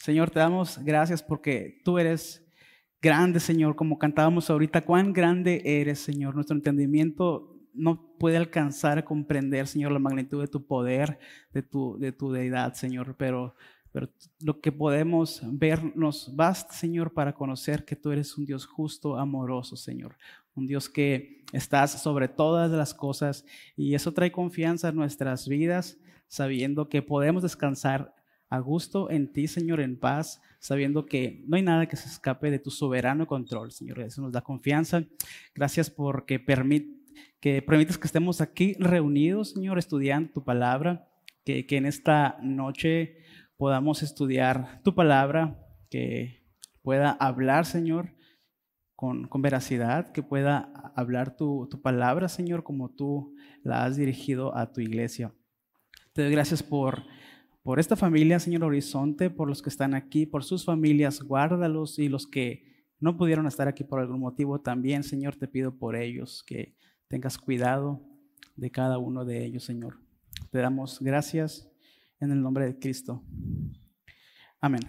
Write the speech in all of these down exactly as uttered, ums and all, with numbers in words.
Señor, te damos gracias porque tú eres grande, Señor, como cantábamos ahorita. Cuán grande eres, Señor. Nuestro entendimiento no puede alcanzar a comprender, Señor, la magnitud de tu poder, de tu, de tu deidad, Señor. Pero, pero lo que podemos ver nos basta, Señor, para conocer que tú eres un Dios justo, amoroso, Señor. Un Dios que estás sobre todas las cosas, y eso trae confianza a nuestras vidas, sabiendo que podemos descansar a gusto en ti, Señor, en paz, sabiendo que no hay nada que se escape de tu soberano control, Señor. Eso nos da confianza. Gracias porque permit, que permites que estemos aquí reunidos, Señor, estudiando tu palabra, que, que en esta noche podamos estudiar tu palabra, que pueda hablar, Señor, con, con veracidad, que pueda hablar tu, tu palabra, Señor, como tú la has dirigido a tu iglesia. Te doy gracias por Por esta familia, Señor Horizonte, por los que están aquí, por sus familias, guárdalos, y los que no pudieron estar aquí por algún motivo también, Señor, te pido por ellos, que tengas cuidado de cada uno de ellos, Señor. Te damos gracias en el nombre de Cristo. Amén.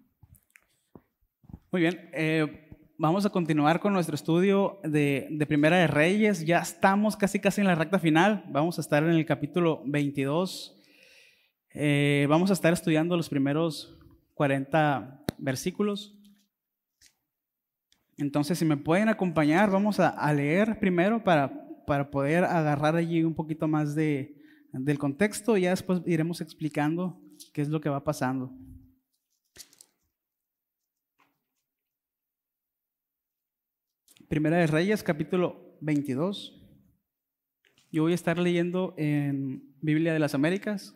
Muy bien, eh, vamos a continuar con nuestro estudio de, de Primera de Reyes. Ya estamos casi casi en la recta final. Vamos a estar en el capítulo veintidós. Eh, vamos a estar estudiando los primeros cuarenta versículos. Entonces, si me pueden acompañar, vamos a, a leer primero para, para poder agarrar allí un poquito más de, del contexto, y ya después iremos explicando qué es lo que va pasando. Primera de Reyes, capítulo veintidós. Yo voy a estar leyendo en Biblia de las Américas.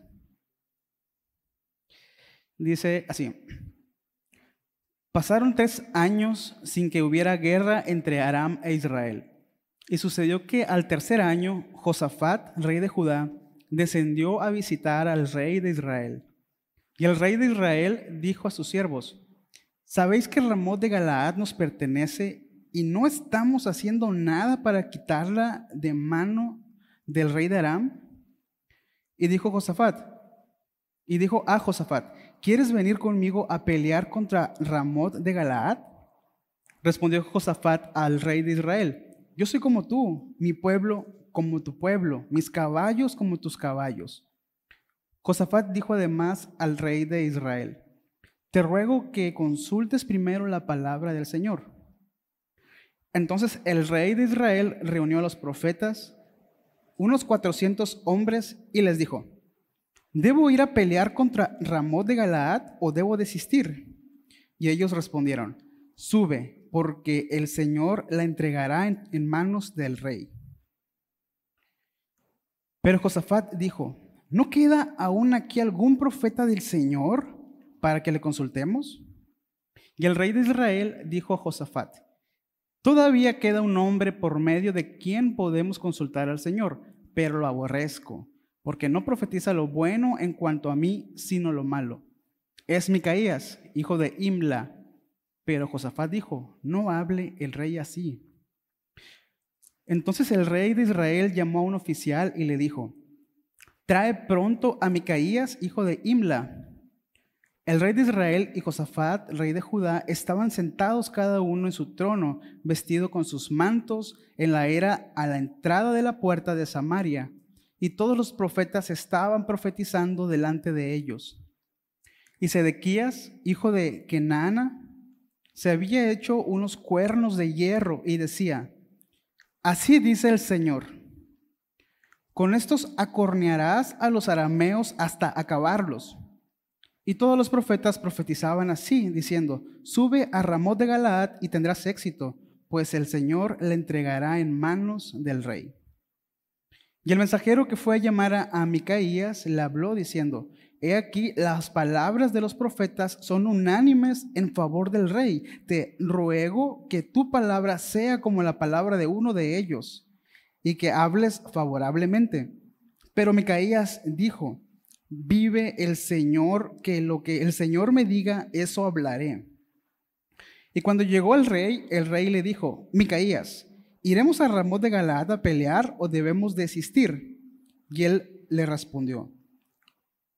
Dice así: pasaron tres años sin que hubiera guerra entre Aram e Israel. Y sucedió que al tercer año, Josafat, rey de Judá, descendió a visitar al rey de Israel. Y el rey de Israel dijo a sus siervos: ¿sabéis que Ramot de Galaad nos pertenece y no estamos haciendo nada para quitarla de mano del rey de Aram? Y dijo Josafat, y dijo a Josafat: ¿quieres venir conmigo a pelear contra Ramot de Galaad? Respondió Josafat al rey de Israel: yo soy como tú, mi pueblo como tu pueblo, mis caballos como tus caballos. Josafat dijo además al rey de Israel: te ruego que consultes primero la palabra del Señor. Entonces el rey de Israel reunió a los profetas, unos cuatrocientos hombres, y les dijo: ¿debo ir a pelear contra Ramot de Galaad o debo desistir? Y ellos respondieron: sube, porque el Señor la entregará en, en manos del rey. Pero Josafat dijo: ¿no queda aún aquí algún profeta del Señor para que le consultemos? Y el rey de Israel dijo a Josafat: todavía queda un hombre por medio de quien podemos consultar al Señor, pero lo aborrezco, porque no profetiza lo bueno en cuanto a mí, sino lo malo. Es Micaías, hijo de Imla. Pero Josafat dijo: no hable el rey así. Entonces el rey de Israel llamó a un oficial y le dijo: trae pronto a Micaías, hijo de Imla. El rey de Israel y Josafat, rey de Judá, estaban sentados cada uno en su trono, vestido con sus mantos, en la era a la entrada de la puerta de Samaria. Y todos los profetas estaban profetizando delante de ellos. Y Sedequías, hijo de Kenaana, se había hecho unos cuernos de hierro y decía: así dice el Señor, con estos acornearás a los arameos hasta acabarlos. Y todos los profetas profetizaban así, diciendo: sube a Ramot de Galaad y tendrás éxito, pues el Señor le entregará en manos del rey. Y el mensajero que fue a llamar a, a Micaías le habló diciendo: he aquí, las palabras de los profetas son unánimes en favor del rey. Te ruego que tu palabra sea como la palabra de uno de ellos, y que hables favorablemente. Pero Micaías dijo: vive el Señor, que lo que el Señor me diga, eso hablaré. Y cuando llegó el rey, el rey le dijo: Micaías, ¿iremos a Ramot de Galaad a pelear o debemos desistir? Y él le respondió: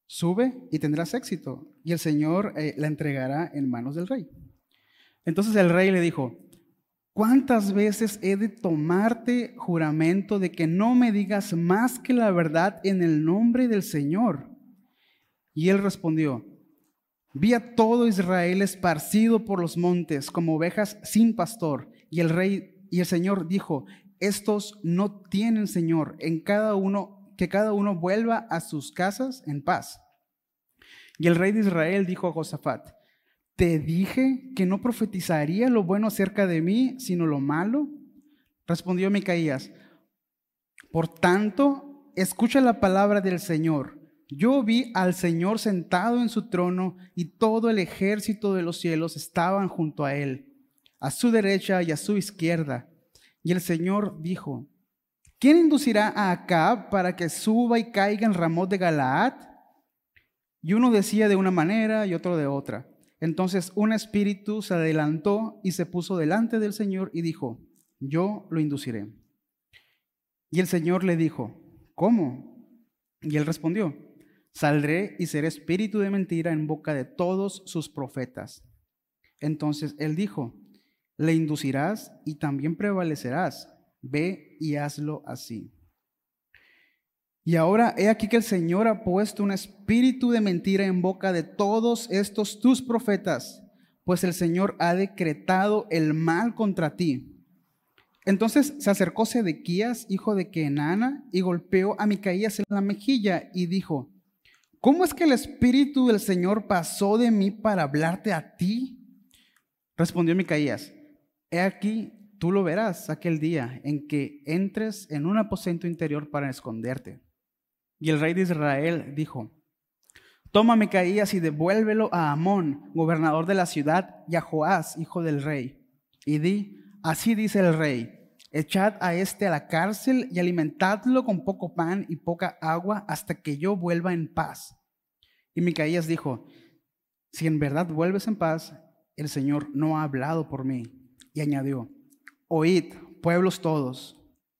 sube y tendrás éxito, y el Señor eh, la entregará en manos del rey. Entonces el rey le dijo, ¿cuántas veces he de tomarte juramento de que no me digas más que la verdad en el nombre del Señor? Y él respondió, vi a todo Israel esparcido por los montes como ovejas sin pastor. Y el rey y el Señor dijo, estos no tienen Señor, en cada uno, que cada uno vuelva a sus casas en paz. Y el rey de Israel dijo a Josafat, ¿te dije que no profetizaría lo bueno acerca de mí, sino lo malo? Respondió Micaías, por tanto, escucha la palabra del Señor. Yo vi al Señor sentado en su trono y todo el ejército de los cielos estaban junto a él, a su derecha y a su izquierda. Y el Señor dijo, ¿quién inducirá a Acab para que suba y caiga en Ramot de Galaad? Y uno decía de una manera y otro de otra. Entonces un espíritu se adelantó y se puso delante del Señor y dijo, yo lo induciré. Y el Señor le dijo, ¿cómo? Y él respondió, saldré y seré espíritu de mentira en boca de todos sus profetas. Entonces él dijo, le inducirás y también prevalecerás. Ve y hazlo así. Y ahora he aquí que el Señor ha puesto un espíritu de mentira en boca de todos estos tus profetas, pues el Señor ha decretado el mal contra ti. Entonces se acercó Sedequías, hijo de Kenana, y golpeó a Micaías en la mejilla y dijo, ¿cómo es que el espíritu del Señor pasó de mí para hablarte a ti? Respondió Micaías, he aquí, tú lo verás aquel día en que entres en un aposento interior para esconderte. Y el rey de Israel dijo, toma a Micaías y devuélvelo a Amón, gobernador de la ciudad, y a Joás, hijo del rey. Y di, así dice el rey, echad a este a la cárcel y alimentadlo con poco pan y poca agua hasta que yo vuelva en paz. Y Micaías dijo, si en verdad vuelves en paz, el Señor no ha hablado por mí. Y añadió, oíd, pueblos todos.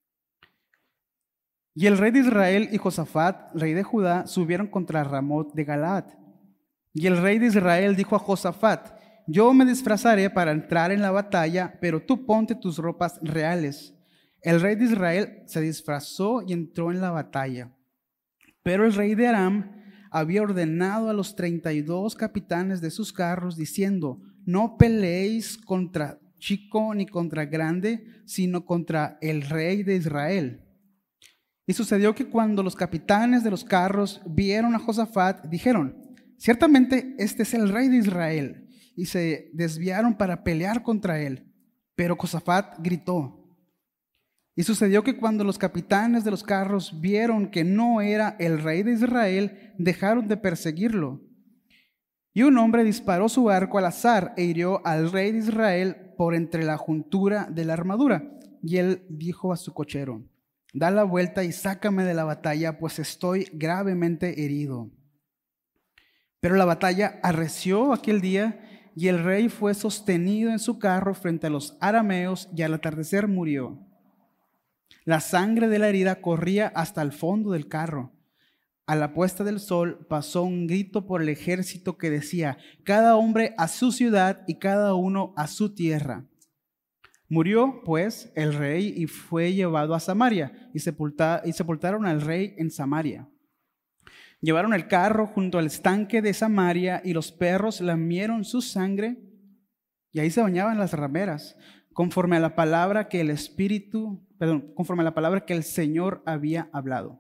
Y el rey de Israel y Josafat, rey de Judá, subieron contra Ramot de Galaad. Y el rey de Israel dijo a Josafat, yo me disfrazaré para entrar en la batalla, pero tú ponte tus ropas reales. El rey de Israel se disfrazó y entró en la batalla. Pero el rey de Aram había ordenado a los treinta y dos capitanes de sus carros, diciendo, no peleéis contra chico ni contra grande, sino contra el rey de Israel. Y sucedió que cuando los capitanes de los carros vieron a Josafat, dijeron, ciertamente este es el rey de Israel, y se desviaron para pelear contra él. Pero Josafat gritó. Y sucedió que cuando los capitanes de los carros vieron que no era el rey de Israel, dejaron de perseguirlo. Y un hombre disparó su arco al azar e hirió al rey de Israel por entre la juntura de la armadura. Y él dijo a su cochero, da la vuelta y sácame de la batalla, pues estoy gravemente herido. Pero la batalla arreció aquel día y el rey fue sostenido en su carro frente a los arameos y al atardecer murió. La sangre de la herida corría hasta el fondo del carro. A la puesta del sol pasó un grito por el ejército que decía, cada hombre a su ciudad y cada uno a su tierra. Murió, pues, el rey y fue llevado a Samaria y, sepulta, y sepultaron al rey en Samaria. Llevaron el carro junto al estanque de Samaria y los perros lamieron su sangre y ahí se bañaban las rameras, conforme a la palabra que el Espíritu, perdón, conforme a la palabra que el Señor había hablado.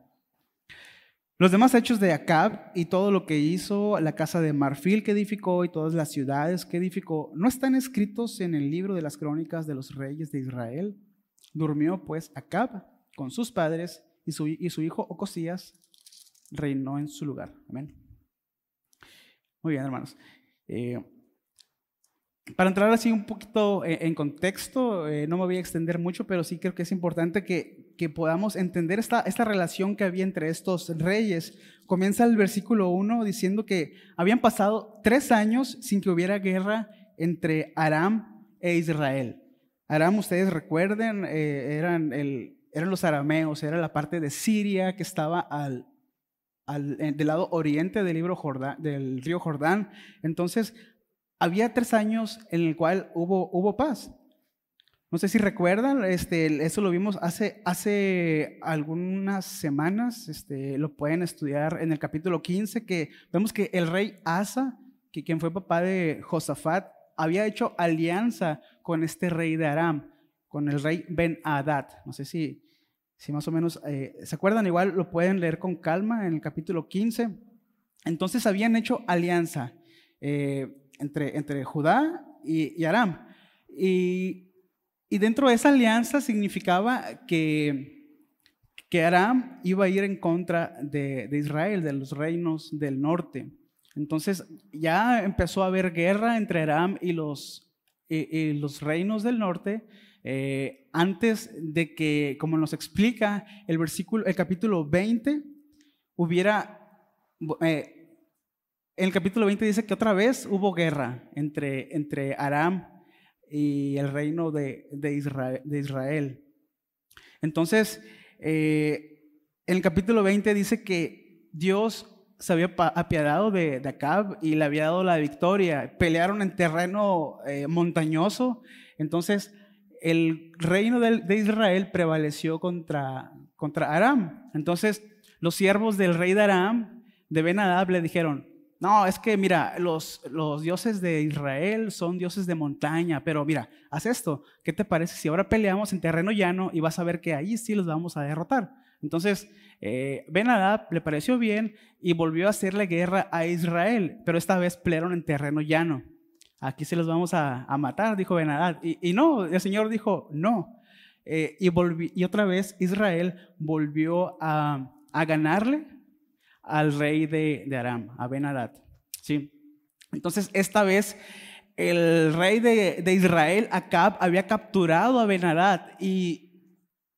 Los demás hechos de Acab y todo lo que hizo, la casa de marfil que edificó y todas las ciudades que edificó, ¿no están escritos en el libro de las crónicas de los reyes de Israel? Durmió pues Acab con sus padres y su, y su hijo Ocosías reinó en su lugar. Amén. Muy bien, hermanos. Eh, Para entrar así un poquito en contexto, eh, no me voy a extender mucho, pero sí creo que es importante que, que podamos entender esta, esta relación que había entre estos reyes. Comienza el versículo uno diciendo que habían pasado tres años sin que hubiera guerra entre Aram e Israel. Aram, ustedes recuerden, eh, eran, el, eran los arameos, era la parte de Siria que estaba al, al, del lado oriente del, libro Jordán, del río Jordán. Entonces, había tres años en el cual hubo, hubo paz. No sé si recuerdan, este, eso lo vimos hace, hace algunas semanas, este, lo pueden estudiar en el capítulo quince, que vemos que el rey Asa, que quien fue papá de Josafat, había hecho alianza con este rey de Aram, con el rey Ben-Hadad. No sé si, si más o menos eh, se acuerdan, igual lo pueden leer con calma en el capítulo quince. Entonces habían hecho alianza eh, entre, entre Judá y, y Aram. Y Y dentro de esa alianza significaba que, que Aram iba a ir en contra de, de Israel, de los reinos del norte. Entonces ya empezó a haber guerra entre Aram y los, y, y los reinos del norte, eh, antes de que, como nos explica el versículo, el capítulo veinte, hubiera... Eh, en el capítulo veinte dice que otra vez hubo guerra entre, entre Aram y el reino de, de, Israel, de Israel. Entonces, eh, en el capítulo veinte dice que Dios se había apiadado de, de Acab y le había dado la victoria. Pelearon en terreno eh, montañoso. Entonces, el reino de, de Israel prevaleció contra, contra Aram. Entonces, los siervos del rey de Aram, de Ben-Hadad, le dijeron: no, es que mira, los, los dioses de Israel son dioses de montaña, pero mira, haz esto. ¿Qué te parece si ahora peleamos en terreno llano y vas a ver que ahí sí los vamos a derrotar? Entonces, eh, Ben-Hadad le pareció bien y volvió a hacerle guerra a Israel, pero esta vez pelearon en terreno llano. Aquí se los vamos a, a matar, dijo Ben-Hadad. Y, y no, el Señor dijo no. Eh, y, volví, y otra vez Israel volvió a, a ganarle al rey de, de Aram, a Ben-Hadad. ¿Sí? Entonces, esta vez el rey de, de Israel, Acab, había capturado a Ben-Hadad y,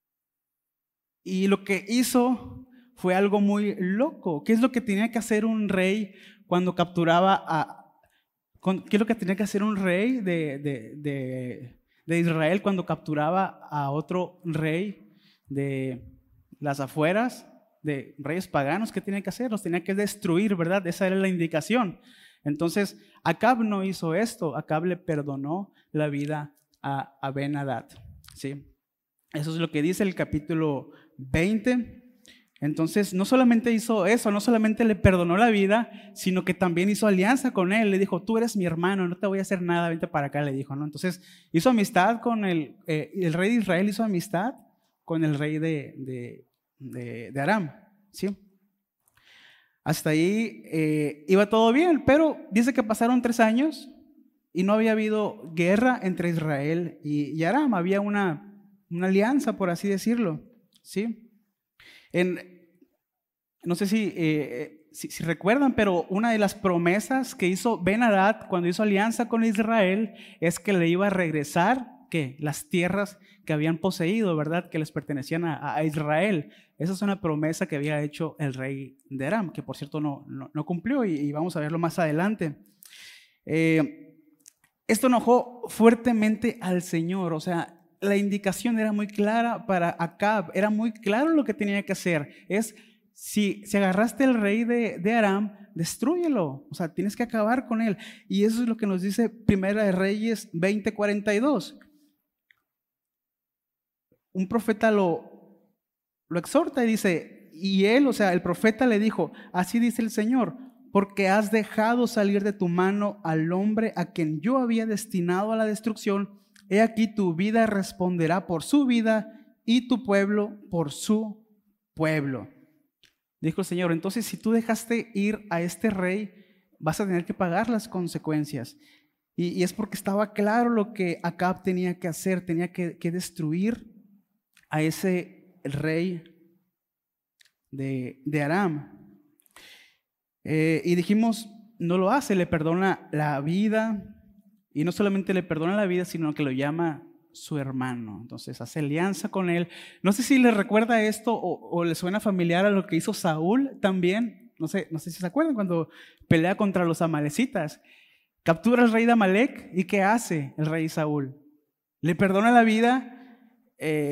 y lo que hizo fue algo muy loco. ¿Qué es lo que tenía que hacer un rey cuando capturaba a... ¿Qué es lo que tenía que hacer un rey de, de, de, de Israel cuando capturaba a otro rey de las afueras? De reyes paganos. ¿Qué tenía que hacer? Los tenía que destruir, ¿verdad? Esa era la indicación. Entonces, Acab no hizo esto. Acab le perdonó la vida a, a Ben-Hadad. ¿Sí? Eso es lo que dice el capítulo veinte. Entonces, no solamente hizo eso, no solamente le perdonó la vida, sino que también hizo alianza con él. Le dijo: tú eres mi hermano, no te voy a hacer nada, vente para acá, le dijo, ¿no? Entonces, hizo amistad con el, eh, el rey de Israel, hizo amistad con el rey de, de De, de Aram, ¿sí? Hasta ahí eh, iba todo bien, pero dice que pasaron tres años y no había habido guerra entre Israel y, y Aram. Había una, una alianza, por así decirlo, ¿sí? En, no sé si, eh, si, si recuerdan, pero una de las promesas que hizo Ben-Hadad cuando hizo alianza con Israel es que le iba a regresar, ¿qué? Las tierras que habían poseído, ¿verdad? Que les pertenecían a, a Israel. Esa es una promesa que había hecho el rey de Aram, que por cierto no, no, no cumplió y, y vamos a verlo más adelante. Eh, esto enojó fuertemente al Señor, o sea, la indicación era muy clara para Acab, era muy claro lo que tenía que hacer. Es, si, si agarraste el rey de, de Aram, destrúyelo, o sea, tienes que acabar con él. Y eso es lo que nos dice Primera de Reyes veinte cuarenta y dos. Un profeta lo, lo exhorta y dice, y él, o sea, el profeta le dijo: así dice el Señor, porque has dejado salir de tu mano al hombre a quien yo había destinado a la destrucción, he aquí tu vida responderá por su vida y tu pueblo por su pueblo. Dijo el Señor: entonces si tú dejaste ir a este rey, vas a tener que pagar las consecuencias. Y, y es porque estaba claro lo que Acab tenía que hacer, tenía que, que destruir a ese rey de, de Aram. Eh, y dijimos, no lo hace, le perdona la vida. Y no solamente le perdona la vida, sino que lo llama su hermano. Entonces hace alianza con él. No sé si le recuerda esto o, o le suena familiar a lo que hizo Saúl también. No sé, no sé si se acuerdan cuando pelea contra los amalecitas. Captura al rey de Amalek y ¿qué hace el rey Saúl? Le perdona la vida, eh,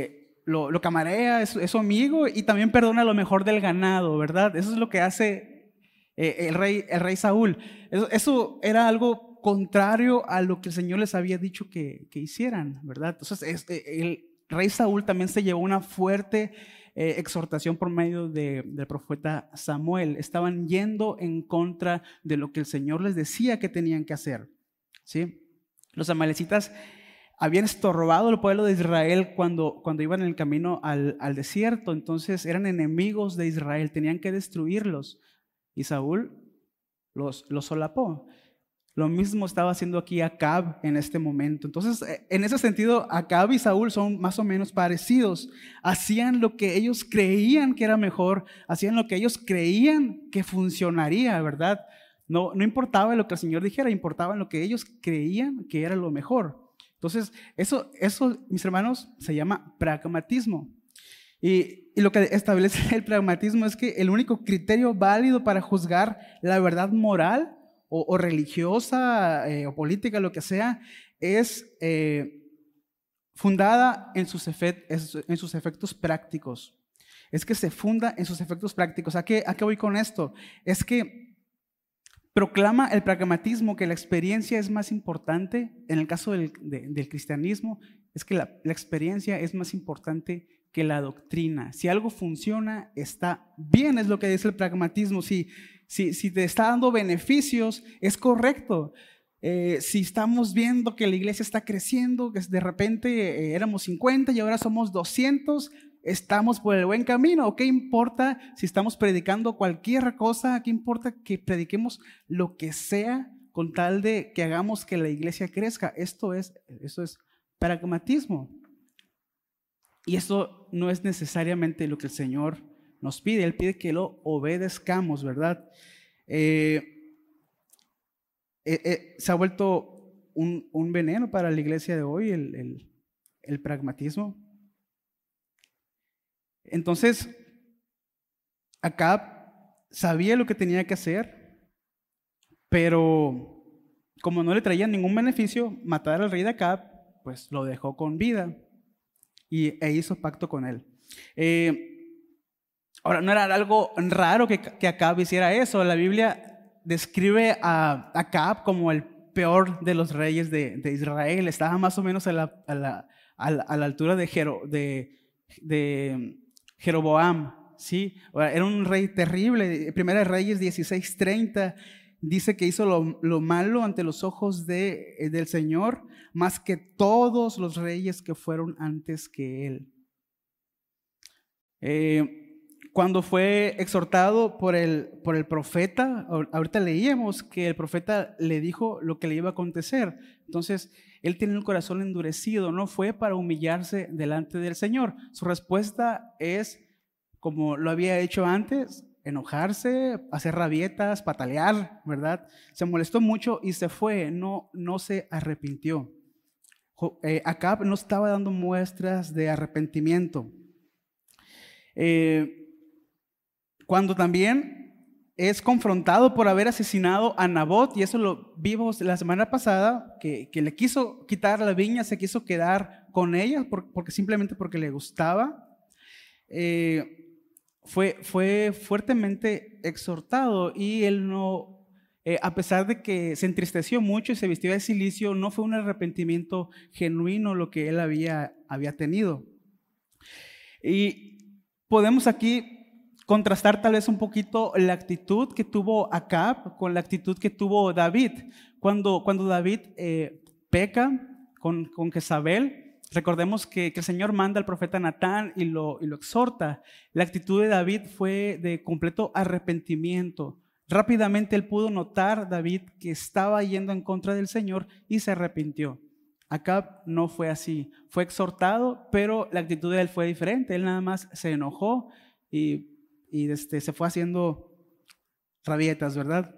lo, lo camarea, es, es su amigo y también perdona lo mejor del ganado, ¿verdad? Eso es lo que hace eh, el, rey, el rey Saúl. Eso, eso era algo contrario a lo que el Señor les había dicho que, que hicieran, ¿verdad? Entonces es, el rey Saúl también se llevó una fuerte eh, exhortación por medio de, del profeta Samuel. Estaban yendo en contra de lo que el Señor les decía que tenían que hacer, ¿sí? Los amalecitas habían estorbado al pueblo de Israel cuando, cuando iban en el camino al, al desierto. Entonces eran enemigos de Israel, tenían que destruirlos. Y Saúl los, los solapó. Lo mismo estaba haciendo aquí Acab en este momento. Entonces, en ese sentido, Acab y Saúl son más o menos parecidos. Hacían lo que ellos creían que era mejor, hacían lo que ellos creían que funcionaría, ¿verdad? No, no importaba lo que el Señor dijera, importaba lo que ellos creían que era lo mejor. Entonces, eso, eso, mis hermanos, se llama pragmatismo. Y, y lo que establece el pragmatismo es que el único criterio válido para juzgar la verdad moral o, o religiosa eh, o política, lo que sea, es eh, fundada en sus, efect, en sus efectos prácticos. Es que se funda en sus efectos prácticos. ¿A qué, a qué voy con esto? Es que proclama el pragmatismo que la experiencia es más importante. En el caso del, de, del cristianismo, es que la, la experiencia es más importante que la doctrina. Si algo funciona, está bien, es lo que dice el pragmatismo. Si, si, si te está dando beneficios, es correcto. Eh, si estamos viendo que la iglesia está creciendo, que de repente eh, éramos cincuenta y ahora somos doscientos, estamos por el buen camino. ¿Qué importa si estamos predicando cualquier cosa? ¿Qué importa que prediquemos lo que sea con tal de que hagamos que la iglesia crezca? Esto es, esto es pragmatismo. Y esto no es necesariamente lo que el Señor nos pide. Él pide que lo obedezcamos, ¿verdad? Eh, eh, eh, se ha vuelto un, un veneno para la iglesia de hoy el, el, el pragmatismo. Entonces, Acab sabía lo que tenía que hacer, pero como no le traía ningún beneficio matar al rey de Acab, pues lo dejó con vida y, e hizo pacto con él. Eh, ahora, no era algo raro que, que Acab hiciera eso. La Biblia describe a Acab como el peor de los reyes de, de Israel. Estaba más o menos a la, a la, a la, a la altura de, Jero, de, de Jeroboam, ¿sí? Era un rey terrible. Primera de Reyes dieciséis treinta dice que hizo lo, lo malo ante los ojos de, del Señor, más que todos los reyes que fueron antes que él. Eh, cuando fue exhortado por el, por el profeta, ahorita leíamos que el profeta le dijo lo que le iba a acontecer. Entonces, él tenía el corazón endurecido, no fue para humillarse delante del Señor. Su respuesta es, como lo había hecho antes, enojarse, hacer rabietas, patalear, ¿verdad? Se molestó mucho y se fue, no, no se arrepintió. Eh, Acab no estaba dando muestras de arrepentimiento. Eh, cuando también es confrontado por haber asesinado a Nabot, y eso lo vimos la semana pasada, que, que le quiso quitar la viña, se quiso quedar con ella, por, porque simplemente porque le gustaba. Eh, fue, fue fuertemente exhortado y él no, eh, a pesar de que se entristeció mucho y se vistió de cilicio, no fue un arrepentimiento genuino lo que él había, había tenido. Y podemos aquí contrastar tal vez un poquito la actitud que tuvo Acab con la actitud que tuvo David. Cuando, cuando David eh, peca con, con Jezabel, recordemos que, que el Señor manda al profeta Natán y lo, y lo exhorta. La actitud de David fue de completo arrepentimiento. Rápidamente él pudo notar, David, que estaba yendo en contra del Señor y se arrepintió. Acab no fue así. Fue exhortado, pero la actitud de él fue diferente. Él nada más se enojó y y este, se fue haciendo rabietas, ¿verdad?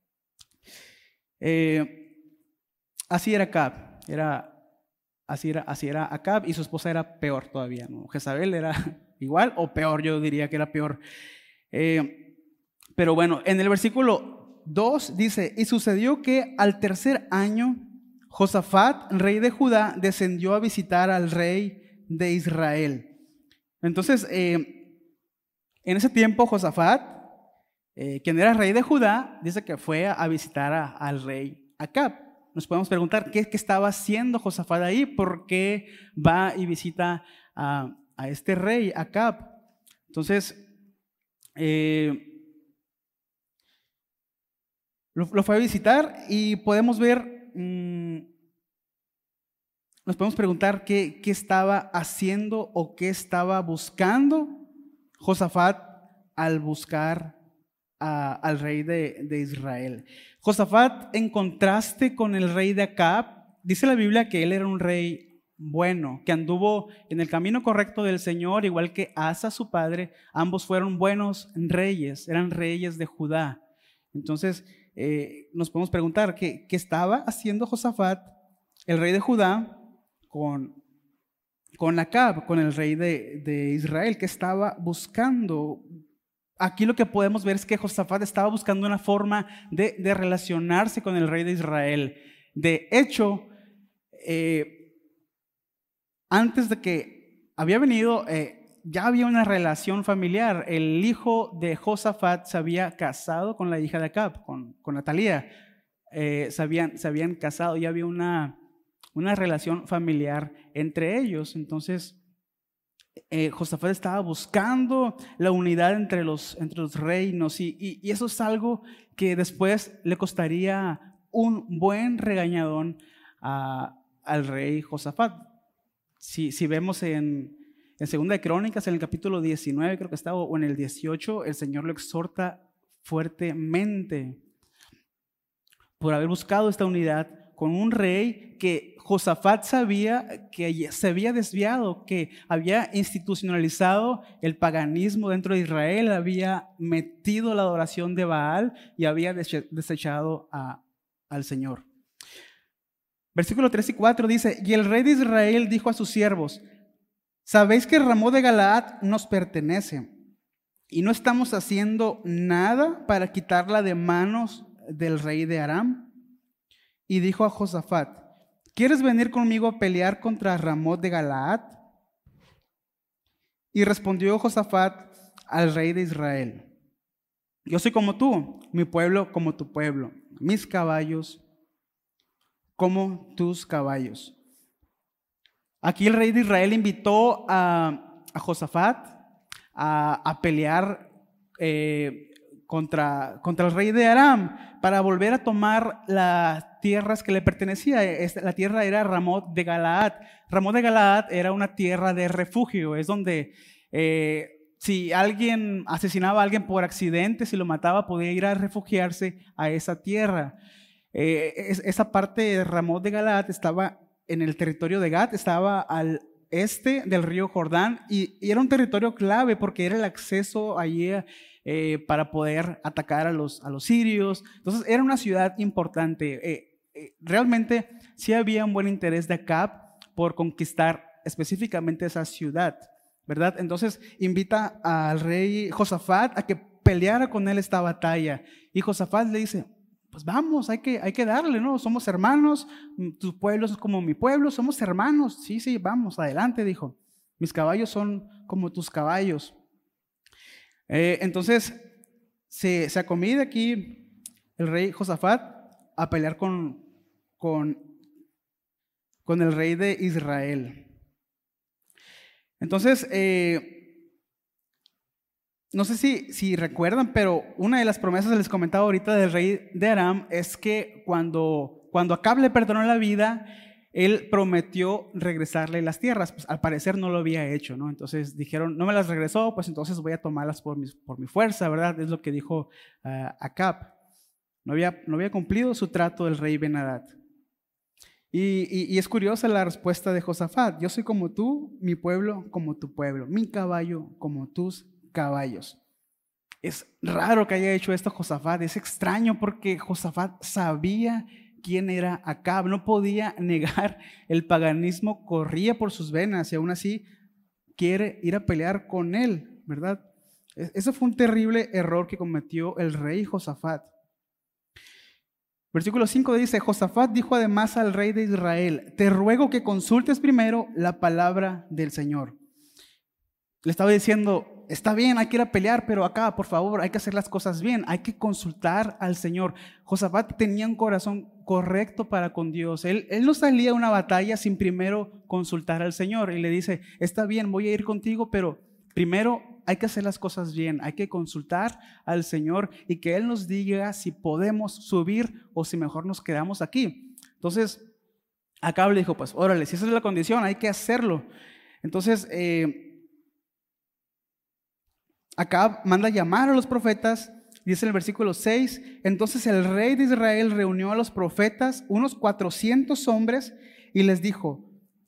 Eh, así era Acab, era, así, era, así era Acab y su esposa era peor todavía, ¿no? Jezabel era igual o peor, yo diría que era peor. Eh, pero bueno, en el versículo dos dice, y sucedió que al tercer año Josafat, rey de Judá, descendió a visitar al rey de Israel. Entonces, eh, en ese tiempo Josafat, eh, quien era rey de Judá, dice que fue a, a visitar a, al rey Acab. Nos podemos preguntar qué, qué estaba haciendo Josafat ahí, por qué va y visita a, a este rey Acab. Entonces, eh, lo, lo fue a visitar y podemos ver, mmm, nos podemos preguntar qué, qué estaba haciendo o qué estaba buscando Josafat al buscar a, al rey de, de Israel. Josafat, en contraste con el rey de Acab, dice la Biblia que él era un rey bueno, que anduvo en el camino correcto del Señor, igual que Asa, su padre. Ambos fueron buenos reyes, eran reyes de Judá. Entonces, eh, nos podemos preguntar ¿qué, qué estaba haciendo Josafat, el rey de Judá, con, con Acab, con el rey de, de Israel? ¿Qué estaba buscando? Aquí lo que podemos ver es que Josafat estaba buscando una forma de, de relacionarse con el rey de Israel. De hecho, eh, antes de que había venido, eh, ya había una relación familiar. El hijo de Josafat se había casado con la hija de Acab, con, con Atalía. Eh, se, habían, se habían casado, ya había una, una relación familiar entre ellos. Entonces, Eh, Josafat estaba buscando la unidad entre los, entre los reinos y, y, y eso es algo que después le costaría un buen regañadón a, al rey Josafat. Si, si vemos en, en Segunda de Crónicas, en el capítulo diecinueve, creo que está, o en el dieciocho, el Señor lo exhorta fuertemente por haber buscado esta unidad con un rey que Josafat sabía que se había desviado, que había institucionalizado el paganismo dentro de Israel, había metido la adoración de Baal y había desechado a, al Señor. Versículos tres y cuatro dice: y el rey de Israel dijo a sus siervos: ¿sabéis que Ramot de Galaad nos pertenece? Y no estamos haciendo nada para quitarla de manos del rey de Aram. Y dijo a Josafat: ¿quieres venir conmigo a pelear contra Ramot de Galaad? Y respondió Josafat al rey de Israel: yo soy como tú, mi pueblo como tu pueblo, mis caballos como tus caballos. Aquí el rey de Israel invitó a, a Josafat a, a pelear eh, Contra, contra el rey de Aram para volver a tomar las tierras que le pertenecían. La tierra era Ramot de Galaad. Ramot de Galaad era una tierra de refugio, es donde eh, si alguien asesinaba a alguien por accidente, si lo mataba, podía ir a refugiarse a esa tierra. Eh, es, esa parte de Ramot de Galaad estaba en el territorio de Gad, estaba al este del río Jordán y, y era un territorio clave porque era el acceso allí a Eh, para poder atacar a los, a los sirios. Entonces era una ciudad importante. Eh, eh, realmente sí había un buen interés de Acab por conquistar específicamente esa ciudad, ¿verdad? Entonces invita al rey Josafat a que peleara con él esta batalla. Y Josafat le dice: pues vamos, hay que, hay que darle, ¿no? Somos hermanos, tu pueblo es como mi pueblo, somos hermanos. Sí, sí, vamos, adelante, dijo. Mis caballos son como tus caballos. Eh, entonces se, se acomida aquí el rey Josafat a pelear con, con, con el rey de Israel. Entonces, eh, no sé si, si recuerdan, pero una de las promesas que les comentaba ahorita del rey de Aram es que cuando, cuando Acab le perdonó la vida, él prometió regresarle las tierras. Pues al parecer no lo había hecho, ¿no? Entonces dijeron: no me las regresó, pues entonces voy a tomarlas por mi, por mi fuerza, ¿verdad? Es lo que dijo uh, Acab. No había, no había cumplido su trato del rey Ben-Hadad. Y, y, y es curiosa la respuesta de Josafat: yo soy como tú, mi pueblo como tu pueblo, mi caballo como tus caballos. Es raro que haya hecho esto Josafat, es extraño porque Josafat sabía quién era Acab, no podía negar el paganismo, corría por sus venas y aún así quiere ir a pelear con él, ¿verdad? Eso fue un terrible error que cometió el rey Josafat. Versículo cinco dice: Josafat dijo además al rey de Israel: te ruego que consultes primero la palabra del Señor. le estaba diciendo, está bien, hay que ir a pelear, pero acá, por favor, hay que hacer las cosas bien, hay que consultar al Señor. Josafat tenía un corazón correcto para con Dios. Él, él no salía a una batalla sin primero consultar al Señor. Y le dice, está bien, voy a ir contigo, pero primero hay que hacer las cosas bien, hay que consultar al Señor y que Él nos diga si podemos subir o si mejor nos quedamos aquí. Entonces, Acab le dijo, pues órale, si esa es la condición, hay que hacerlo. Entonces, eh, Acab manda llamar a los profetas, dice en el versículo seis, entonces el rey de Israel reunió a los profetas, unos cuatrocientos hombres, y les dijo,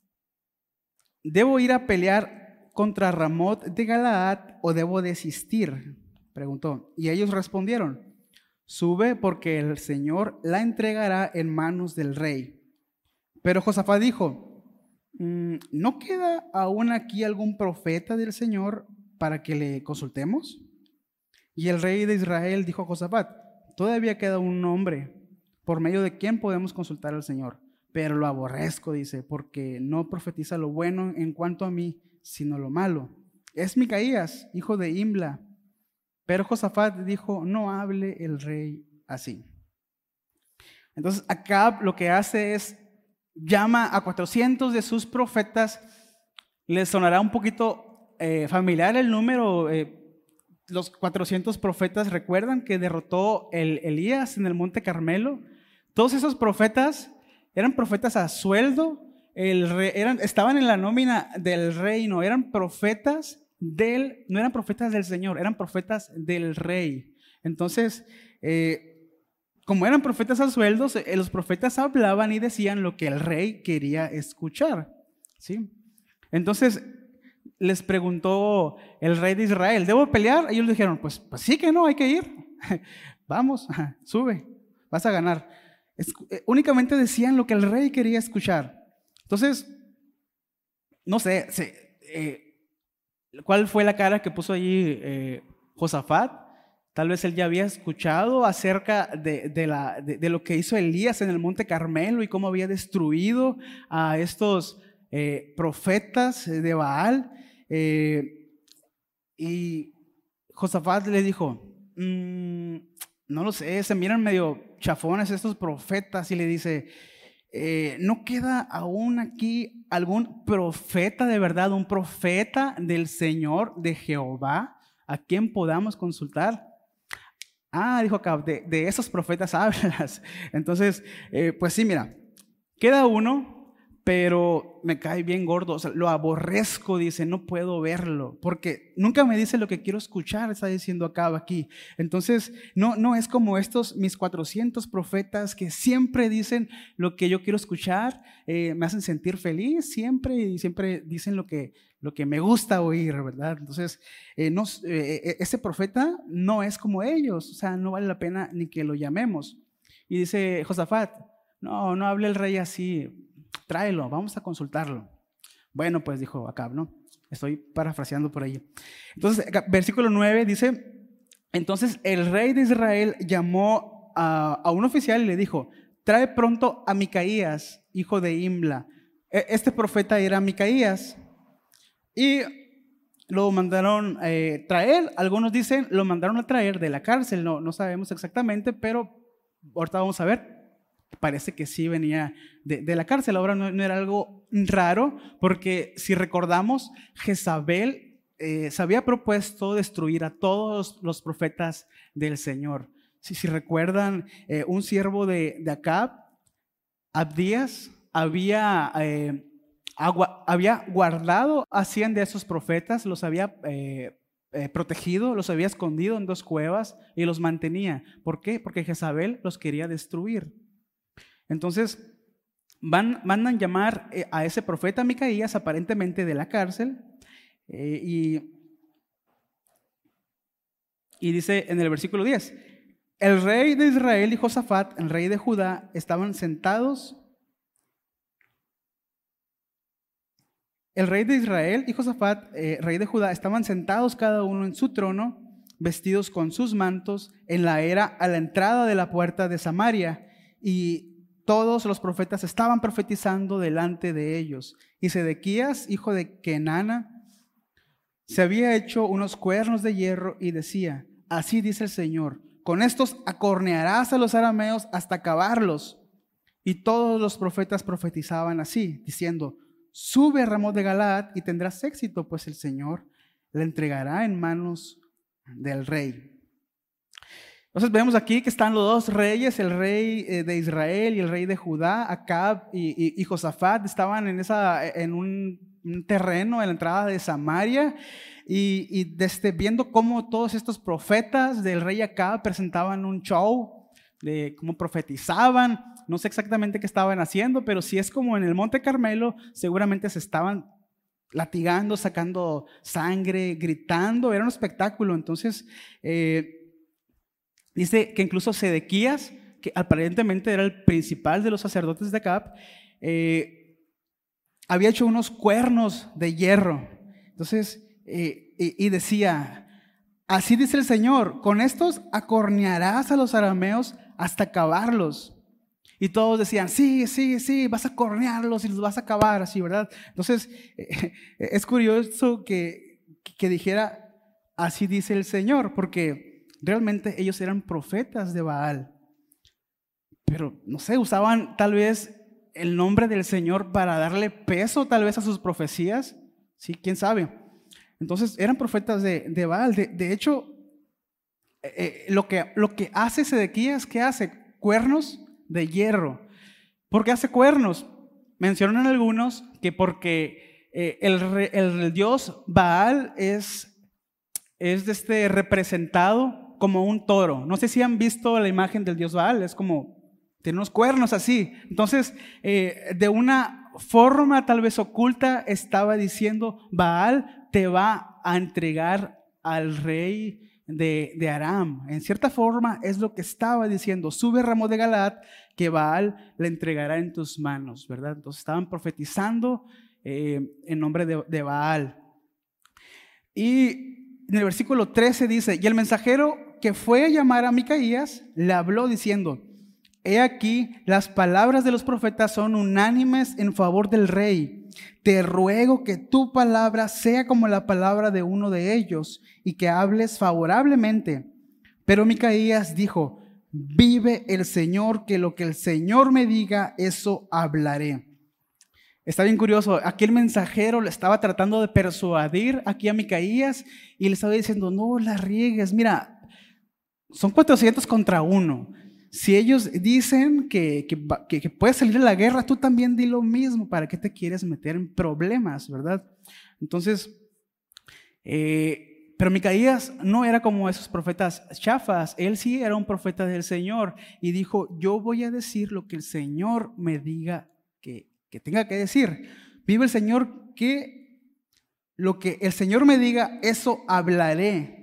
¿debo ir a pelear contra Ramot de Galaad o debo desistir? Preguntó. Y ellos respondieron, sube porque el Señor la entregará en manos del rey. Pero Josafat dijo, ¿no queda aún aquí algún profeta del Señor para que le consultemos? Y el rey de Israel dijo a Josafat, todavía queda un hombre por medio de quien podemos consultar al Señor, pero lo aborrezco, dice, porque no profetiza lo bueno en cuanto a mí, sino lo malo. Es Micaías, hijo de Imla. Pero Josafat dijo, no hable el rey así. Entonces Acab lo que hace es, llama a cuatrocientos de sus profetas. Les sonará un poquito eh, familiar el número. Eh, los cuatrocientos profetas, ¿recuerdan que derrotó el Elías en el Monte Carmelo? Todos esos profetas eran profetas a sueldo. El rey, eran, estaban en la nómina del reino, eran profetas del, no eran profetas del Señor, eran profetas del rey. Entonces, eh, como eran profetas a sueldos, eh, los profetas hablaban y decían lo que el rey quería escuchar, ¿sí? Entonces, les preguntó el rey de Israel, ¿debo pelear? Ellos le dijeron, pues, pues sí que no, hay que ir. Vamos, sube, vas a ganar. Es, eh, únicamente decían lo que el rey quería escuchar. Entonces, no sé, se, eh, ¿cuál fue la cara que puso allí eh, Josafat? Tal vez él ya había escuchado acerca de, de, la, de, de lo que hizo Elías en el Monte Carmelo y cómo había destruido a estos eh, profetas de Baal. Eh, y Josafat le dijo, mmm, no lo sé, se miran medio chafones estos profetas, y le dice, Eh, ¿no queda aún aquí algún profeta de verdad, un profeta del Señor, de Jehová, a quien podamos consultar? Ah, dijo Acab, de, de esos profetas hablas. Entonces, eh, pues sí, mira, queda uno, pero me cae bien gordo, o sea, lo aborrezco, dice, no puedo verlo, porque nunca me dice lo que quiero escuchar, está diciendo Acab aquí. Entonces, no, no es como estos mis cuatrocientos profetas que siempre dicen lo que yo quiero escuchar, eh, me hacen sentir feliz siempre y siempre dicen lo que, lo que me gusta oír, ¿verdad? Entonces, eh, no, eh, ese profeta no es como ellos, o sea, no vale la pena ni que lo llamemos. Y dice Josafat, no, no hable el rey así, tráelo, vamos a consultarlo. Bueno, pues dijo Acab, ¿no? Estoy parafraseando por ahí. Entonces, versículo nueve dice, entonces el rey de Israel llamó a, a un oficial y le dijo, trae pronto a Micaías, hijo de Imla. Este profeta era Micaías. Y lo mandaron eh, traer, algunos dicen, lo mandaron a traer de la cárcel, no, no sabemos exactamente, pero ahorita vamos a ver. Parece que sí venía de, de la cárcel. Ahora no, no era algo raro, porque si recordamos, Jezabel eh, se había propuesto destruir a todos los profetas del Señor. Si, si recuerdan, eh, un siervo de, de Acab, Abdías, había, eh, agua, había guardado a cien de esos profetas, los había eh, eh, protegido, los había escondido en dos cuevas y los mantenía. ¿Por qué? Porque Jezabel los quería destruir. Entonces, van, mandan llamar eh, a ese profeta Micaías, aparentemente de la cárcel, eh, y, y dice en el versículo diez, el rey de Israel y Josafat, el rey de Judá, estaban sentados. El rey de Israel y Josafat, eh, rey de Judá, estaban sentados cada uno en su trono, vestidos con sus mantos, en la era a la entrada de la puerta de Samaria, y todos los profetas estaban profetizando delante de ellos. Y Sedequías, hijo de Kenana, Se había hecho unos cuernos de hierro y decía: así dice el Señor, con estos acornearás a los arameos hasta acabarlos. Y todos los profetas profetizaban así, diciendo: sube a Ramot de Galaad y tendrás éxito, pues el Señor le entregará en manos del rey. Entonces vemos aquí que están los dos reyes, el rey de Israel y el rey de Judá. Acab y, y, y Josafat estaban en, esa, en un, un terreno en la entrada de Samaria, y, y desde viendo cómo todos estos profetas del rey Acab presentaban un show de cómo profetizaban. No sé exactamente qué estaban haciendo, pero si es como en el Monte Carmelo, seguramente se estaban latigando, sacando sangre, gritando. Era un espectáculo. Entonces eh, dice que incluso Sedequías, que aparentemente era el principal de los sacerdotes de Acab, eh, había hecho unos cuernos de hierro. Entonces, eh, y, y decía: así dice el Señor, con estos acornearás a los arameos hasta acabarlos. Y todos decían: sí, sí, sí, vas a cornearlos y los vas a acabar, así, ¿verdad? Entonces, eh, es curioso que, que dijera: así dice el Señor, porque realmente ellos eran profetas de Baal, pero no sé, usaban tal vez el nombre del Señor para darle peso tal vez a sus profecías, sí, quién sabe. Entonces eran profetas de, de Baal. De, de hecho, eh, lo, que, lo que hace Sedequías, ¿qué hace? Cuernos de hierro. ¿Por qué hace cuernos? Mencionan algunos que porque eh, el, el dios Baal es, es este representado como un toro. No sé si han visto la imagen del dios Baal, es como, tiene unos cuernos así. Entonces, eh, de una forma tal vez oculta, estaba diciendo: Baal te va a entregar al rey de, de Aram. En cierta forma es lo que estaba diciendo: sube a Ramot de Galaad, que Baal le entregará en tus manos, ¿verdad? Entonces estaban profetizando eh, en nombre de, de Baal. Y en el versículo trece dice: y el mensajero que fue a llamar a Micaías le habló diciendo: he aquí, las palabras de los profetas son unánimes en favor del rey. Te ruego que tu palabra sea como la palabra de uno de ellos y que hables favorablemente. Pero Micaías dijo: vive el Señor, que lo que el Señor me diga, eso hablaré. Está bien curioso, aquí el mensajero le estaba tratando de persuadir aquí a Micaías y le estaba diciendo: no la riegues, mira, son cuatrocientos contra uno. Si ellos dicen que, que, que, que puedes salir de la guerra, tú también di lo mismo. ¿Para qué te quieres meter en problemas, verdad? Entonces, eh, pero Micaías no era como esos profetas chafas. Él sí era un profeta del Señor y dijo: yo voy a decir lo que el Señor me diga que, que tenga que decir. Vive el Señor, que lo que el Señor me diga, eso hablaré.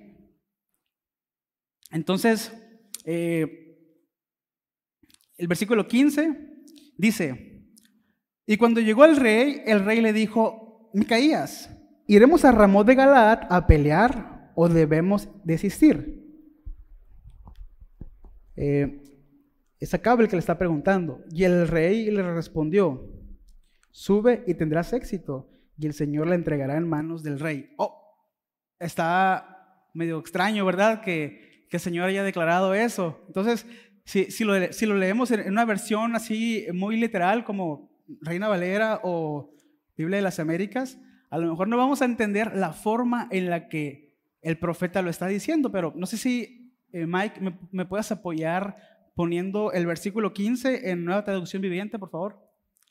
Entonces, eh, el versículo quince dice: y cuando llegó el rey, el rey le dijo: Micaías, ¿iremos a Ramot de Galaad a pelear o debemos desistir? Eh, es Acab el que le está preguntando. Y el rey le respondió: sube y tendrás éxito, y el Señor la entregará en manos del rey. Oh, está medio extraño, ¿verdad? Que, que el Señor haya declarado eso. Entonces, si, si, lo, si lo leemos en una versión así muy literal como Reina Valera o Biblia de las Américas, a lo mejor no vamos a entender la forma en la que el profeta lo está diciendo, pero no sé si, eh, Mike, me, me puedas apoyar poniendo el versículo quince en Nueva Traducción Viviente, por favor.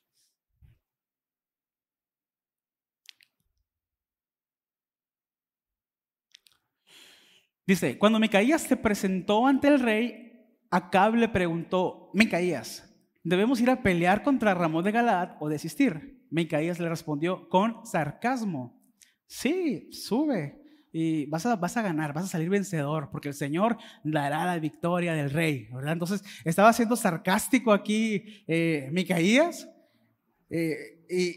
Dice: cuando Micaías se presentó ante el rey, Acab le preguntó: Micaías, ¿debemos ir a pelear contra Ramot de Galaad o desistir? Micaías le respondió con sarcasmo: sí, sube y vas a, vas a ganar, vas a salir vencedor, porque el Señor dará la victoria del rey, ¿verdad? Entonces estaba siendo sarcástico aquí eh, Micaías eh, y,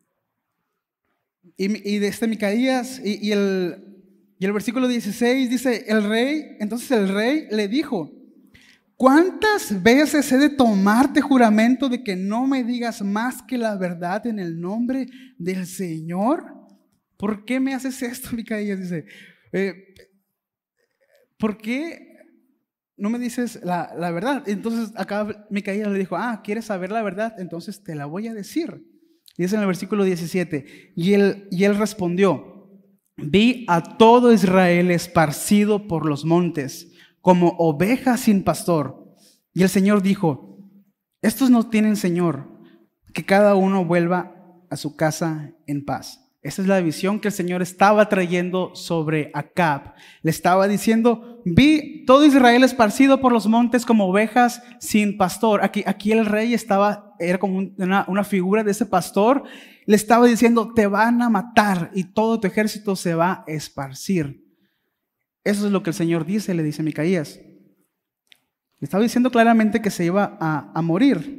y, y de este Micaías y, y el Y el versículo dieciséis dice: el rey, entonces el rey le dijo: ¿cuántas veces he de tomarte juramento de que no me digas más que la verdad en el nombre del Señor? ¿por qué me haces esto, Micaías? Dice, eh, ¿por qué no me dices la, la verdad? Entonces acá Micaías le dijo, ah, ¿quieres saber la verdad? Entonces te la voy a decir. Dice en el versículo diecisiete, y él, y él respondió, vi a todo Israel esparcido por los montes, como ovejas sin pastor. Y el Señor dijo, estos no tienen Señor, que cada uno vuelva a su casa en paz. Esa es la visión que el Señor estaba trayendo sobre Acab. Le estaba diciendo, vi todo Israel esparcido por los montes como ovejas sin pastor. Aquí, aquí el rey estaba, era como una, una figura de ese pastor. Le estaba diciendo, te van a matar y todo tu ejército se va a esparcir. Eso es lo que el Señor dice, le dice Micaías. Le estaba diciendo claramente que se iba a, a morir.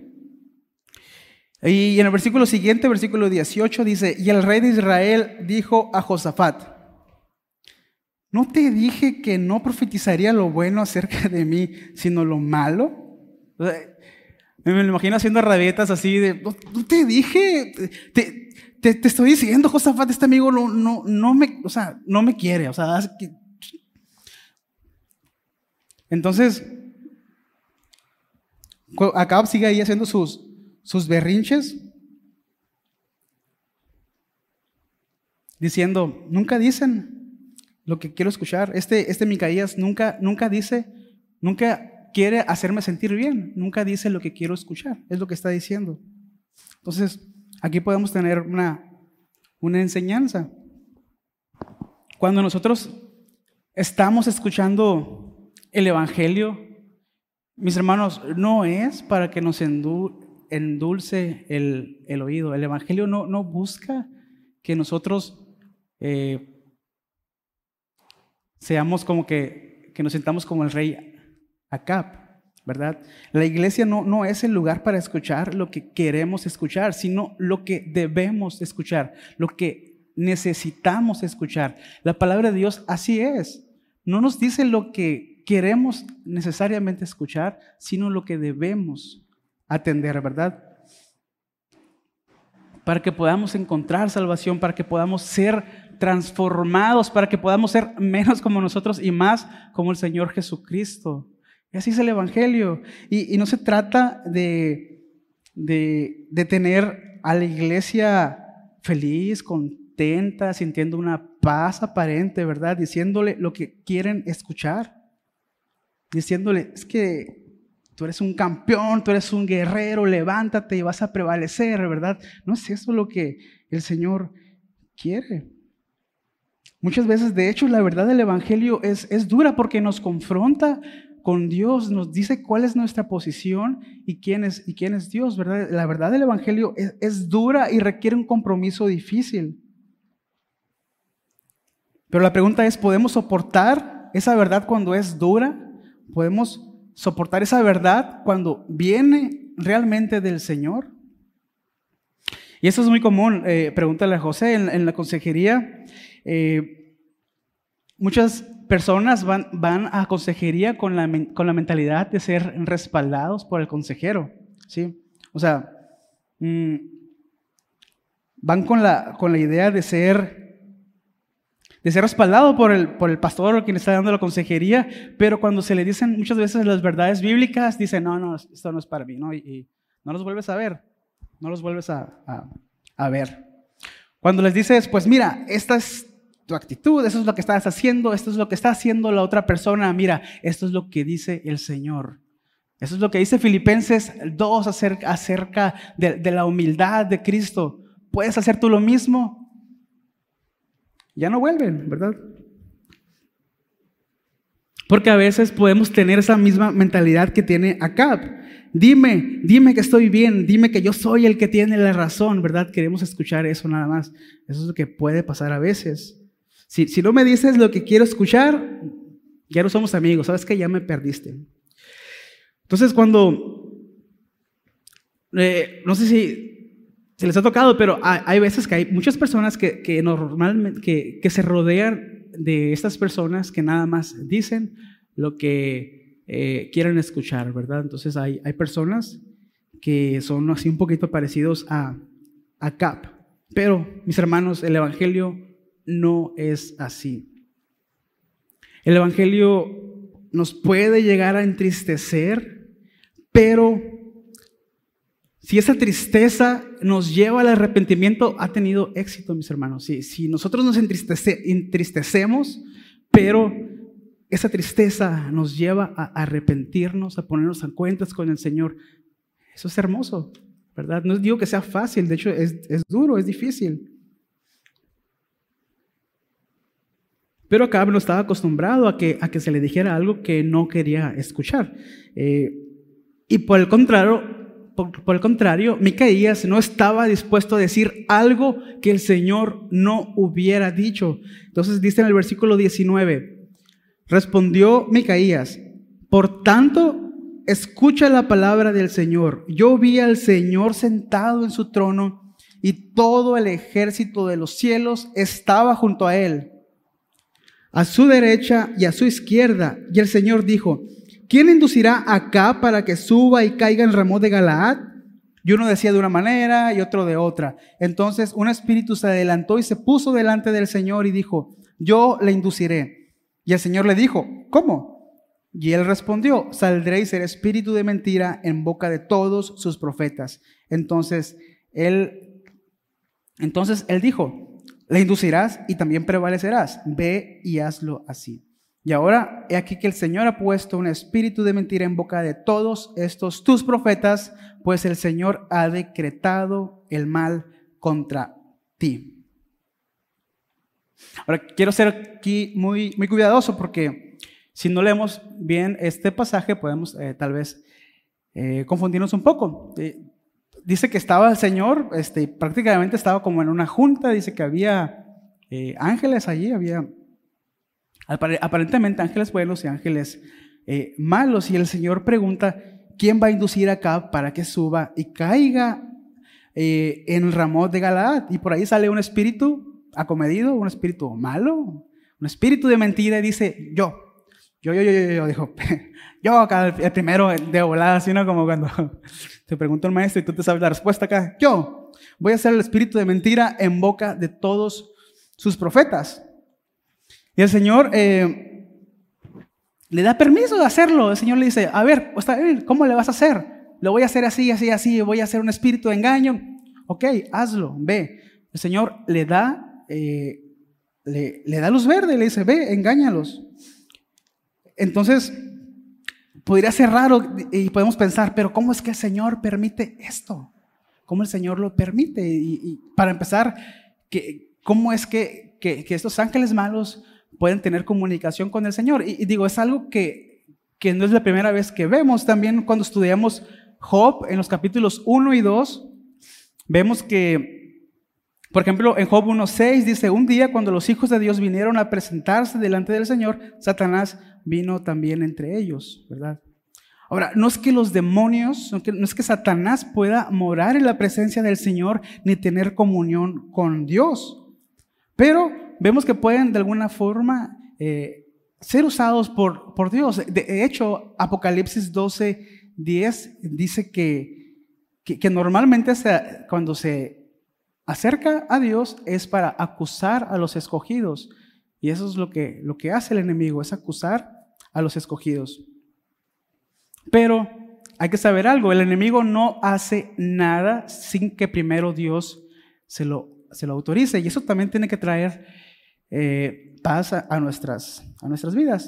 Y en el versículo siguiente, versículo dieciocho, dice, y el rey de Israel dijo a Josafat, ¿no te dije que no profetizaría lo bueno acerca de mí, sino lo malo? O sea, me lo imagino haciendo rabietas así de, ¿no, no te dije? Te, te, te estoy diciendo, Josafat, este amigo no, no, no, me, o sea, no me quiere. O sea, que... Entonces, Acab sigue ahí haciendo sus... sus berrinches, diciendo, nunca dicen lo que quiero escuchar. Este, este Micaías nunca, nunca dice, nunca quiere hacerme sentir bien, nunca dice lo que quiero escuchar, es lo que está diciendo. Entonces, aquí podemos tener una, una enseñanza. Cuando nosotros estamos escuchando el Evangelio, mis hermanos, no es para que nos endulce endulce el, el oído. El Evangelio no, no busca que nosotros eh, seamos como que, que nos sintamos como el rey Acab, ¿verdad? La iglesia no, no es el lugar para escuchar lo que queremos escuchar, sino lo que debemos escuchar, lo que necesitamos escuchar. La palabra de Dios así es. No nos dice lo que queremos necesariamente escuchar, sino lo que debemos atender, ¿verdad? Para que podamos encontrar salvación, para que podamos ser transformados, para que podamos ser menos como nosotros y más como el Señor Jesucristo. Y así es el Evangelio. Y, y no se trata de, de, de tener a la iglesia feliz, contenta, sintiendo una paz aparente, ¿verdad? Diciéndole lo que quieren escuchar. Diciéndole, es que tú eres un campeón, tú eres un guerrero, levántate y vas a prevalecer, ¿verdad? No es eso lo que el Señor quiere. Muchas veces, de hecho, la verdad del Evangelio es, es dura porque nos confronta con Dios, nos dice cuál es nuestra posición y quién es, y quién es Dios, ¿verdad? La verdad del Evangelio es, es dura y requiere un compromiso difícil. Pero la pregunta es, ¿podemos soportar esa verdad cuando es dura? ¿Podemos soportar esa verdad cuando viene realmente del Señor? Y eso es muy común. Eh, pregúntale a José en, en la consejería. Eh, muchas personas van, van a consejería con la, con la mentalidad de ser respaldados por el consejero, ¿sí? O sea, mmm, van con la, con la idea de ser de ser respaldado por el, por el pastor o quien está dando la consejería, pero cuando se le dicen muchas veces las verdades bíblicas, dicen, no, no, esto no es para mí, ¿no? Y, y no los vuelves a ver, no los vuelves a, a, a ver. Cuando les dices, pues mira, esta es tu actitud, eso es lo que estás haciendo, esto es lo que está haciendo la otra persona, mira, esto es lo que dice el Señor. Eso es lo que dice Filipenses dos acerca, acerca de, de la humildad de Cristo. ¿Puedes hacer tú lo mismo? Ya no vuelven, ¿verdad? Porque a veces podemos tener esa misma mentalidad que tiene Acab. Dime, dime que estoy bien, dime que yo soy el que tiene la razón, ¿verdad? Queremos escuchar eso nada más. Eso es lo que puede pasar a veces. Si, si no me dices lo que quiero escuchar, ya no somos amigos, sabes que ya me perdiste. Entonces cuando, eh, no sé si se les ha tocado, pero hay, hay veces que hay muchas personas que, que normalmente que, que se rodean de estas personas que nada más dicen lo que eh, quieren escuchar, ¿verdad? Entonces hay, hay personas que son así un poquito parecidos a Acab. Pero, mis hermanos, el Evangelio no es así. El Evangelio nos puede llegar a entristecer, pero si esa tristeza nos lleva al arrepentimiento, ha tenido éxito, mis hermanos. Si, si nosotros nos entristece, entristecemos, pero esa tristeza nos lleva a arrepentirnos, a ponernos a cuentas con el Señor, eso es hermoso, ¿verdad? No digo que sea fácil, de hecho es, es duro, es difícil. Pero Acab no estaba acostumbrado a que, a que se le dijera algo que no quería escuchar. Eh, y por el contrario, por, por el contrario, Micaías no estaba dispuesto a decir algo que el Señor no hubiera dicho. Entonces dice en el versículo diecinueve, respondió Micaías, por tanto, escucha la palabra del Señor. Yo vi al Señor sentado en su trono y todo el ejército de los cielos estaba junto a él, a su derecha y a su izquierda. Y el Señor dijo, ¿quién inducirá acá para que suba y caiga en Ramot de Galaad? Y uno decía de una manera y otro de otra. Entonces un espíritu se adelantó y se puso delante del Señor y dijo, yo le induciré. Y el Señor le dijo, ¿cómo? Y él respondió, saldré y seré espíritu de mentira en boca de todos sus profetas. Entonces él, entonces él dijo, le inducirás y también prevalecerás. Ve y hazlo así. Y ahora he aquí que el Señor ha puesto un espíritu de mentira en boca de todos estos tus profetas, pues el Señor ha decretado el mal contra ti. Ahora quiero ser aquí muy, muy cuidadoso porque si no leemos bien este pasaje podemos eh, tal vez eh, confundirnos un poco. Eh, Dice que estaba el Señor, este, prácticamente estaba como en una junta, dice que había eh, ángeles allí, había aparentemente ángeles buenos y ángeles eh, malos, y el Señor pregunta, ¿quién va a inducir acá para que suba y caiga eh, en Ramot de Galaad? Y por ahí sale un espíritu acomedido, un espíritu malo, un espíritu de mentira, y dice, yo, yo, yo, yo, yo, yo, dijo, yo acá el primero de volada, así, ¿no? Como cuando te pregunta el maestro y tú te sabes la respuesta acá. Yo voy a ser el espíritu de mentira en boca de todos sus profetas. Y el Señor eh, le da permiso de hacerlo. El Señor le dice, a ver, ¿cómo le vas a hacer? Lo voy a hacer así, así, así. Voy a hacer un espíritu de engaño. Ok, hazlo, ve. El Señor le da, eh, le, le da luz verde. Le dice, ve, engáñalos. Entonces, podría ser raro y podemos pensar, pero ¿cómo es que el Señor permite esto? ¿Cómo el Señor lo permite? Y, y para empezar, que, ¿cómo es que, que, que estos ángeles malos pueden tener comunicación con el Señor? Y, y digo, es algo que, que no es la primera vez que vemos. También cuando estudiamos Job en los capítulos uno y dos, vemos que, por ejemplo, en Job uno seis dice, un día cuando los hijos de Dios vinieron a presentarse delante del Señor, Satanás vino también entre ellos, ¿verdad? Ahora, no es que los demonios, no es que Satanás pueda morar en la presencia del Señor ni tener comunión con Dios, pero vemos que pueden de alguna forma eh, ser usados por, por Dios. De hecho, Apocalipsis doce diez dice que, que, que normalmente se, cuando se acerca a Dios es para acusar a los escogidos. Y eso es lo que, lo que hace el enemigo, es acusar a los escogidos. Pero hay que saber algo, el enemigo no hace nada sin que primero Dios se lo, se lo autorice. Y eso también tiene que traer eh, paz a, a, nuestras, a nuestras vidas.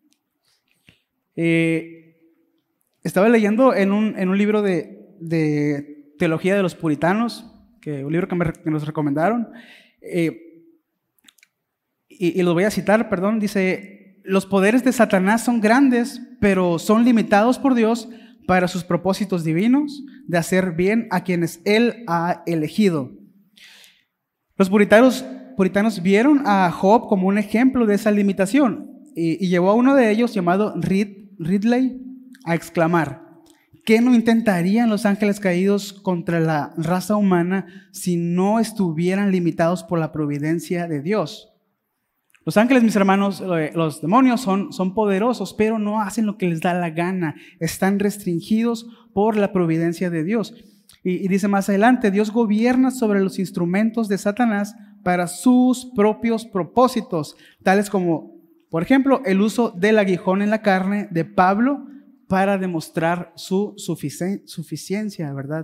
Eh, estaba leyendo en un, en un libro de, de teología de los puritanos, que, un libro que, me, que nos recomendaron, eh, y, y lo voy a citar, perdón, dice, los poderes de Satanás son grandes, pero son limitados por Dios para sus propósitos divinos de hacer bien a quienes Él ha elegido. Los puritanos, puritanos vieron a Job como un ejemplo de esa limitación y, y llevó a uno de ellos, llamado Rid, Ridley, a exclamar, ¿qué no intentarían los ángeles caídos contra la raza humana si no estuvieran limitados por la providencia de Dios? Los ángeles, mis hermanos, los demonios son, son poderosos, pero no hacen lo que les da la gana. Están restringidos por la providencia de Dios. Y, y dice más adelante, Dios gobierna sobre los instrumentos de Satanás para sus propios propósitos, tales como, por ejemplo, el uso del aguijón en la carne de Pablo para demostrar su suficien- suficiencia, ¿verdad?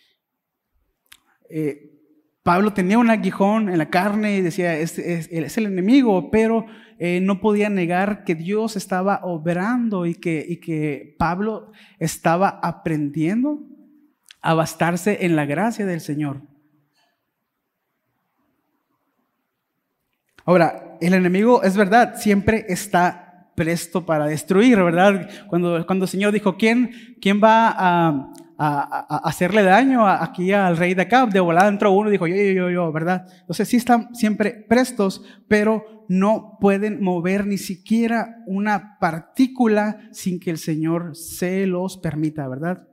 Eh, Pablo tenía un aguijón en la carne y decía, es, es, es el enemigo, pero eh, no podía negar que Dios estaba obrando y que, y que Pablo estaba aprendiendo a bastarse en la gracia del Señor. Ahora, el enemigo, es verdad, siempre está presto para destruir, ¿verdad? Cuando, cuando el Señor dijo, ¿quién, quién va a, a, a hacerle daño a, aquí al rey de Acab? De volada entró uno y dijo, yo, yo, yo, yo, ¿verdad? Entonces sí están siempre prestos, pero no pueden mover ni siquiera una partícula sin que el Señor se los permita, ¿verdad?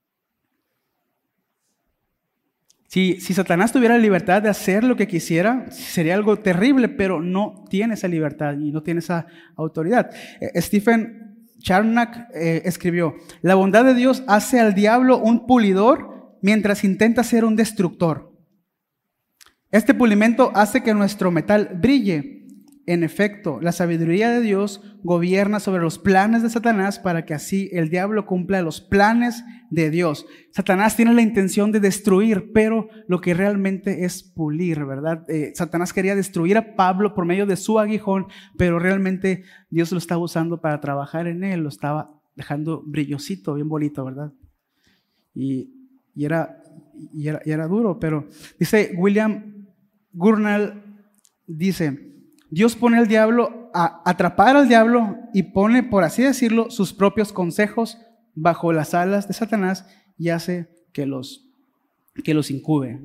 Si, si Satanás tuviera la libertad de hacer lo que quisiera, sería algo terrible, pero no tiene esa libertad y no tiene esa autoridad. Eh, Stephen Charnock eh, escribió, la bondad de Dios hace al diablo un pulidor mientras intenta ser un destructor. Este pulimento hace que nuestro metal brille. En efecto, la sabiduría de Dios gobierna sobre los planes de Satanás para que así el diablo cumpla los planes de Dios. Satanás tiene la intención de destruir, pero lo que realmente es pulir, ¿verdad? Eh, Satanás quería destruir a Pablo por medio de su aguijón, pero realmente Dios lo estaba usando para trabajar en él, lo estaba dejando brillosito, bien bonito, ¿verdad? Y, y, era, y, era, y era duro, pero dice William Gurnall, dice, Dios pone al diablo a atrapar al diablo y pone, por así decirlo, sus propios consejos bajo las alas de Satanás y hace que los, que los incube.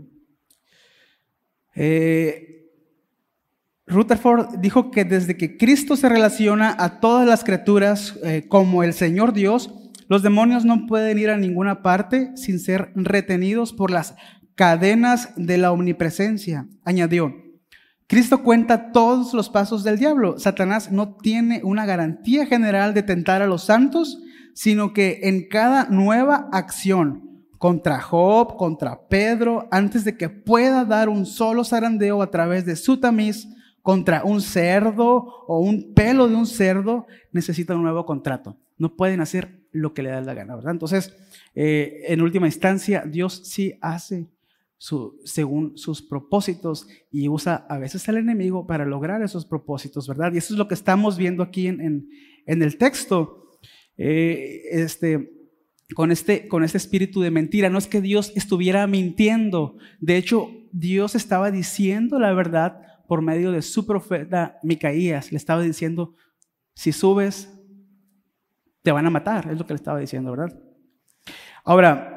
Eh, Rutherford dijo que desde que Cristo se relaciona a todas las criaturas eh, como el Señor Dios, los demonios no pueden ir a ninguna parte sin ser retenidos por las cadenas de la omnipresencia. Añadió, Cristo cuenta todos los pasos del diablo. Satanás no tiene una garantía general de tentar a los santos, sino que en cada nueva acción contra Job, contra Pedro, antes de que pueda dar un solo zarandeo a través de su tamiz, contra un cerdo o un pelo de un cerdo, necesita un nuevo contrato. No pueden hacer lo que le da la gana, ¿verdad? Entonces, eh, en última instancia, Dios sí hace Su, según sus propósitos y usa a veces al enemigo para lograr esos propósitos, ¿verdad? Y eso es lo que estamos viendo aquí en, en, en el texto, eh, este, con, este, con este espíritu de mentira. No es que Dios estuviera mintiendo, de hecho Dios estaba diciendo la verdad por medio de su profeta Micaías. Le estaba diciendo, si subes, te van a matar, es lo que le estaba diciendo, ¿verdad? Ahora,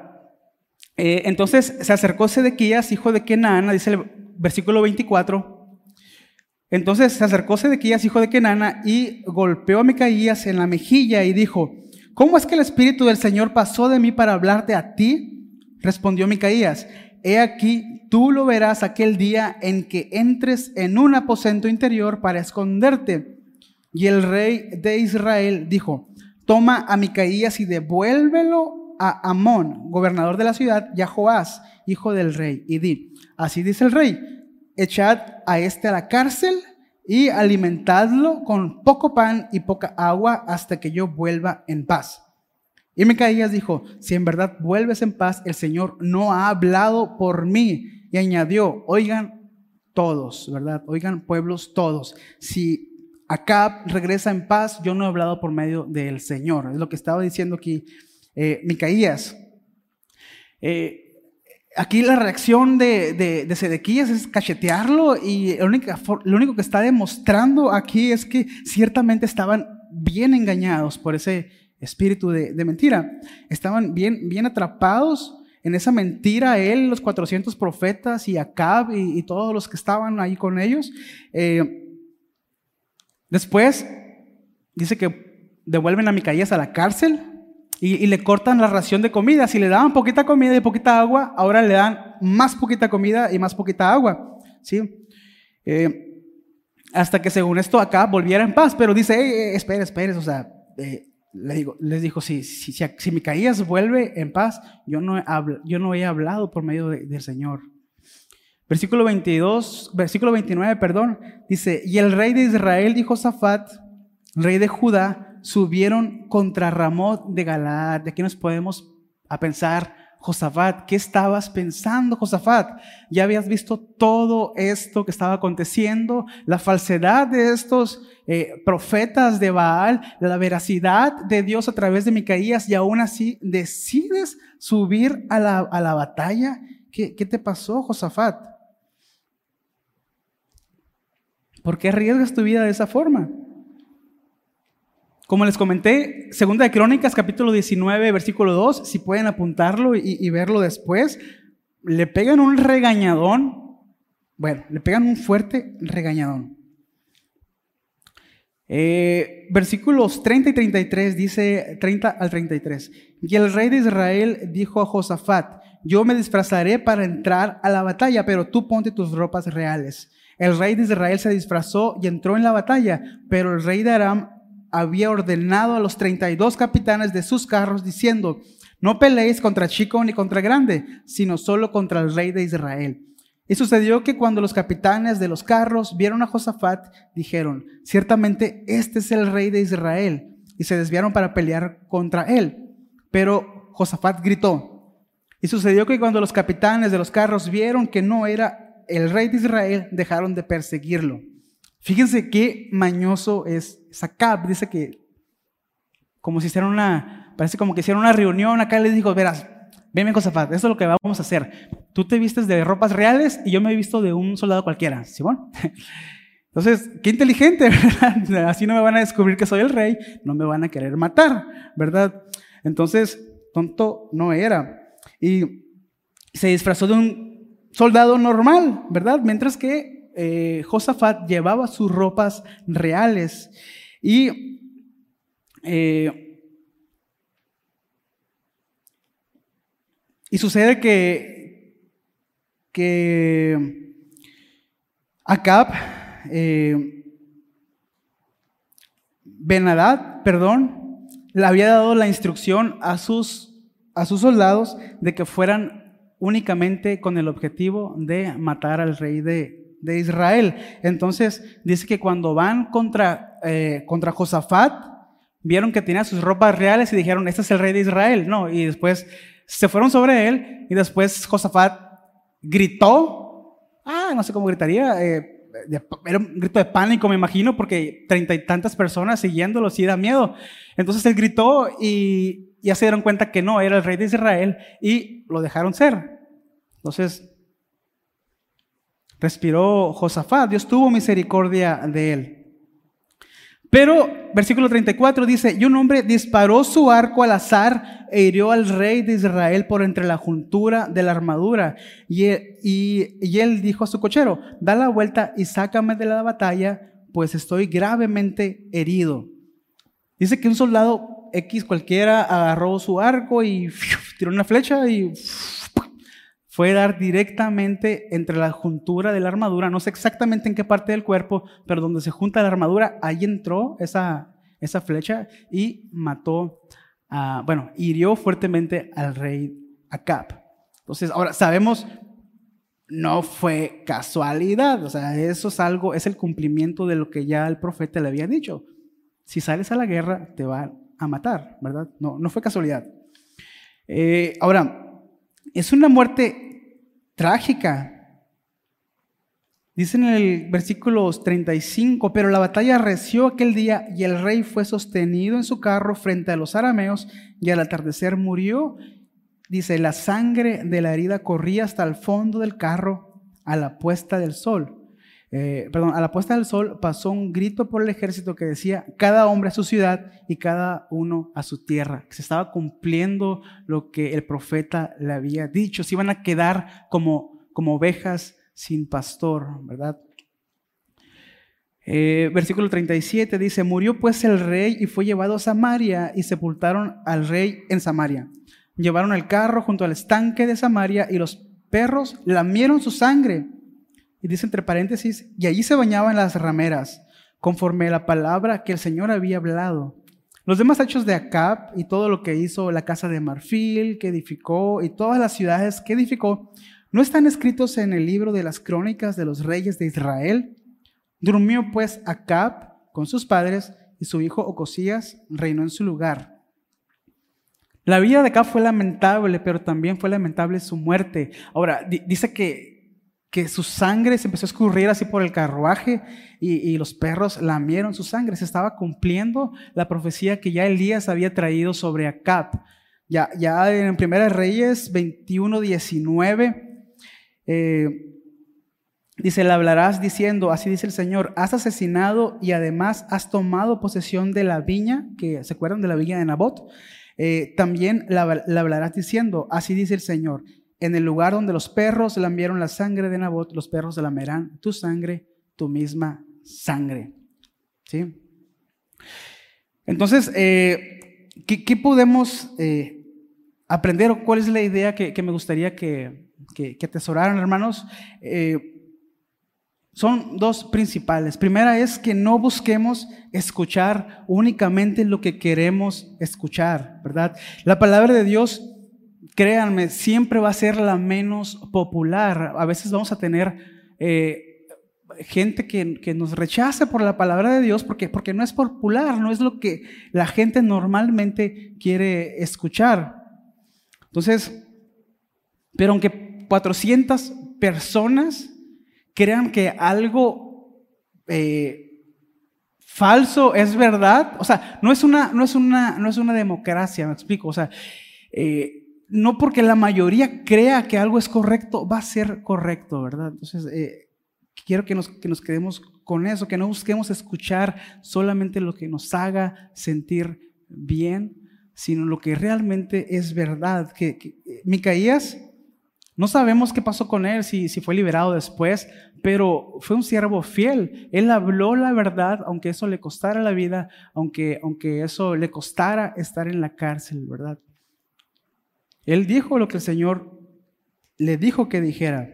Eh, entonces se acercó Sedequías, hijo de Kenana, dice el versículo veinticuatro. Entonces se acercó Sedequías, hijo de Kenana, y golpeó a Micaías en la mejilla y dijo, ¿cómo es que el Espíritu del Señor pasó de mí para hablarte a ti? Respondió Micaías, he aquí, tú lo verás aquel día en que entres en un aposento interior para esconderte. Y el rey de Israel dijo, toma a Micaías y devuélvelo a Amón, gobernador de la ciudad, y a Joás, hijo del rey, y di, así dice el rey, echad a este a la cárcel y alimentadlo con poco pan y poca agua hasta que yo vuelva en paz. Y Micaías dijo, si en verdad vuelves en paz, el Señor no ha hablado por mí. Y añadió, oigan todos, ¿verdad? Oigan pueblos todos, si Acab regresa en paz, yo no he hablado por medio del Señor. Es lo que estaba diciendo aquí Eh, Micaías. Eh, aquí la reacción de, de, de Sedequías es cachetearlo y lo único, lo único que está demostrando aquí es que ciertamente estaban bien engañados por ese espíritu de, de mentira. Estaban bien, bien atrapados en esa mentira, él, los cuatrocientos profetas y Acab y, y todos los que estaban ahí con ellos. Eh, después dice que devuelven a Micaías a la cárcel. Y, y le cortan la ración de comida. Si le daban poquita comida y poquita agua, ahora le dan más poquita comida y más poquita agua, ¿sí? Eh, hasta que según esto acá volviera en paz. Pero dice, hey, hey, espere, espere, o sea, eh, le digo, les dijo, si, si, si, si Micaías vuelve en paz, yo no, he habl- yo no he hablado por medio de, del Señor. Versículo veintidós, versículo veintinueve, perdón, dice, y el rey de Israel y Josafat, rey de Judá, subieron contra Ramot de Galaad. De aquí nos podemos a pensar, Josafat, ¿qué estabas pensando, Josafat? Ya habías visto todo esto que estaba aconteciendo, la falsedad de estos eh, profetas de Baal, la veracidad de Dios a través de Micaías, y aún así decides subir a la, a la batalla. ¿Qué, qué te pasó, Josafat? ¿Por qué arriesgas tu vida de esa forma? Como les comenté, Segunda de Crónicas, capítulo diecinueve, versículo dos, si pueden apuntarlo y, y verlo después, le pegan un regañadón, bueno, le pegan un fuerte regañadón. Eh, versículos treinta y treinta y tres, dice treinta al treinta y tres, y el rey de Israel dijo a Josafat, yo me disfrazaré para entrar a la batalla, pero tú ponte tus ropas reales. El rey de Israel se disfrazó y entró en la batalla, pero el rey de Aram había ordenado a los treinta y dos capitanes de sus carros diciendo, no peleéis contra chico ni contra grande, sino solo contra el rey de Israel. Y sucedió que cuando los capitanes de los carros vieron a Josafat, dijeron, ciertamente este es el rey de Israel, y se desviaron para pelear contra él. Pero Josafat gritó. Y sucedió que cuando los capitanes de los carros vieron que no era el rey de Israel, dejaron de perseguirlo. Fíjense qué mañoso es Acab. Dice que como si hicieran una, parece como que hicieron una reunión acá, les dijo, verás, ven Josafat, esto es lo que vamos a hacer. Tú te vistes de ropas reales y yo me he visto de un soldado cualquiera, ¿Simón? Entonces, qué inteligente, ¿verdad? Así no me van a descubrir que soy el rey, no me van a querer matar, ¿verdad? Entonces, tonto no era. Y se disfrazó de un soldado normal, ¿verdad? Mientras que Eh, Josafat llevaba sus ropas reales y eh, y sucede que que Acab eh, Ben-Hadad, perdón, le había dado la instrucción a sus a sus soldados de que fueran únicamente con el objetivo de matar al rey de de Israel. Entonces dice que cuando van contra, eh, contra Josafat, vieron que tenía sus ropas reales y dijeron, este es el rey de Israel. No, y después se fueron sobre él y después Josafat gritó, ah, no sé cómo gritaría, eh, de, era un grito de pánico, me imagino, porque treinta y tantas personas siguiéndolo, sí da miedo. Entonces él gritó y ya se dieron cuenta que no, era el rey de Israel y lo dejaron ser. Entonces respiró Josafat, Dios tuvo misericordia de él. Pero, versículo treinta y cuatro dice, y un hombre disparó su arco al azar e hirió al rey de Israel por entre la juntura de la armadura. Y él, y, y él dijo a su cochero, da la vuelta y sácame de la batalla, pues estoy gravemente herido. Dice que un soldado X cualquiera agarró su arco y ¡fiu! Tiró una flecha y ¡fiu! Fue a dar directamente entre la juntura de la armadura, no sé exactamente en qué parte del cuerpo, pero donde se junta la armadura, ahí entró esa, esa flecha y mató, a, bueno, hirió fuertemente al rey Acab. Entonces, ahora sabemos, no fue casualidad, o sea, eso es algo, es el cumplimiento de lo que ya el profeta le había dicho. Si sales a la guerra, te van a matar, ¿verdad? No, no fue casualidad. Eh, ahora, es una muerte trágica. Dice en el versículo treinta y cinco, pero la batalla arreció aquel día y el rey fue sostenido en su carro frente a los arameos y al atardecer murió. Dice, la sangre de la herida corría hasta el fondo del carro a la puesta del sol. Eh, perdón, a la puesta del sol pasó un grito por el ejército que decía, cada hombre a su ciudad y cada uno a su tierra. Se estaba cumpliendo lo que el profeta le había dicho. Se iban a quedar como, como ovejas sin pastor, ¿verdad? Eh, versículo treinta y siete dice, murió pues el rey y fue llevado a Samaria y sepultaron al rey en Samaria. Llevaron el carro junto al estanque de Samaria y los perros lamieron su sangre. Y dice entre paréntesis, y allí se bañaban las rameras, conforme a la palabra que el Señor había hablado. Los demás hechos de Acab y todo lo que hizo, la casa de marfil que edificó y todas las ciudades que edificó, ¿no están escritos en el libro de las crónicas de los reyes de Israel? Durmió pues Acab con sus padres y su hijo Ocosías reinó en su lugar. La vida de Acab fue lamentable, pero también fue lamentable su muerte. Ahora, di- dice que, que su sangre se empezó a escurrir así por el carruaje y, y los perros lamieron su sangre. Se estaba cumpliendo la profecía que ya Elías había traído sobre Acab. Ya, ya en Primera de Reyes veintiuno diecinueve, eh, dice, le hablarás diciendo, así dice el Señor, has asesinado y además has tomado posesión de la viña, que se acuerdan de la viña de Nabot. Eh, también le hablarás diciendo, así dice el Señor, en el lugar donde los perros lambieron la sangre de Nabot, los perros lamerán tu sangre, tu misma sangre. ¿Sí? Entonces, eh, ¿qué, qué podemos eh, aprender o cuál es la idea que, que me gustaría que, que, que atesoraran, hermanos? Eh, Son dos principales. Primera es que no busquemos escuchar únicamente lo que queremos escuchar, ¿verdad? La palabra de Dios, créanme, siempre va a ser la menos popular. A veces vamos a tener eh, gente que, que nos rechaza por la palabra de Dios porque, porque no es popular, no es lo que la gente normalmente quiere escuchar. Entonces, pero aunque cuatrocientas personas crean que algo eh, falso es verdad, o sea, no es una, no es una, no es una democracia, me explico, o sea, eh, no porque la mayoría crea que algo es correcto, va a ser correcto, ¿verdad? Entonces, eh, quiero que nos, que nos quedemos con eso, que no busquemos escuchar solamente lo que nos haga sentir bien, sino lo que realmente es verdad. Que, que Micaías, no sabemos qué pasó con él, si, si fue liberado después, pero fue un siervo fiel. Él habló la verdad, aunque eso le costara la vida, aunque, aunque eso le costara estar en la cárcel, ¿verdad? Él dijo lo que el Señor le dijo que dijera.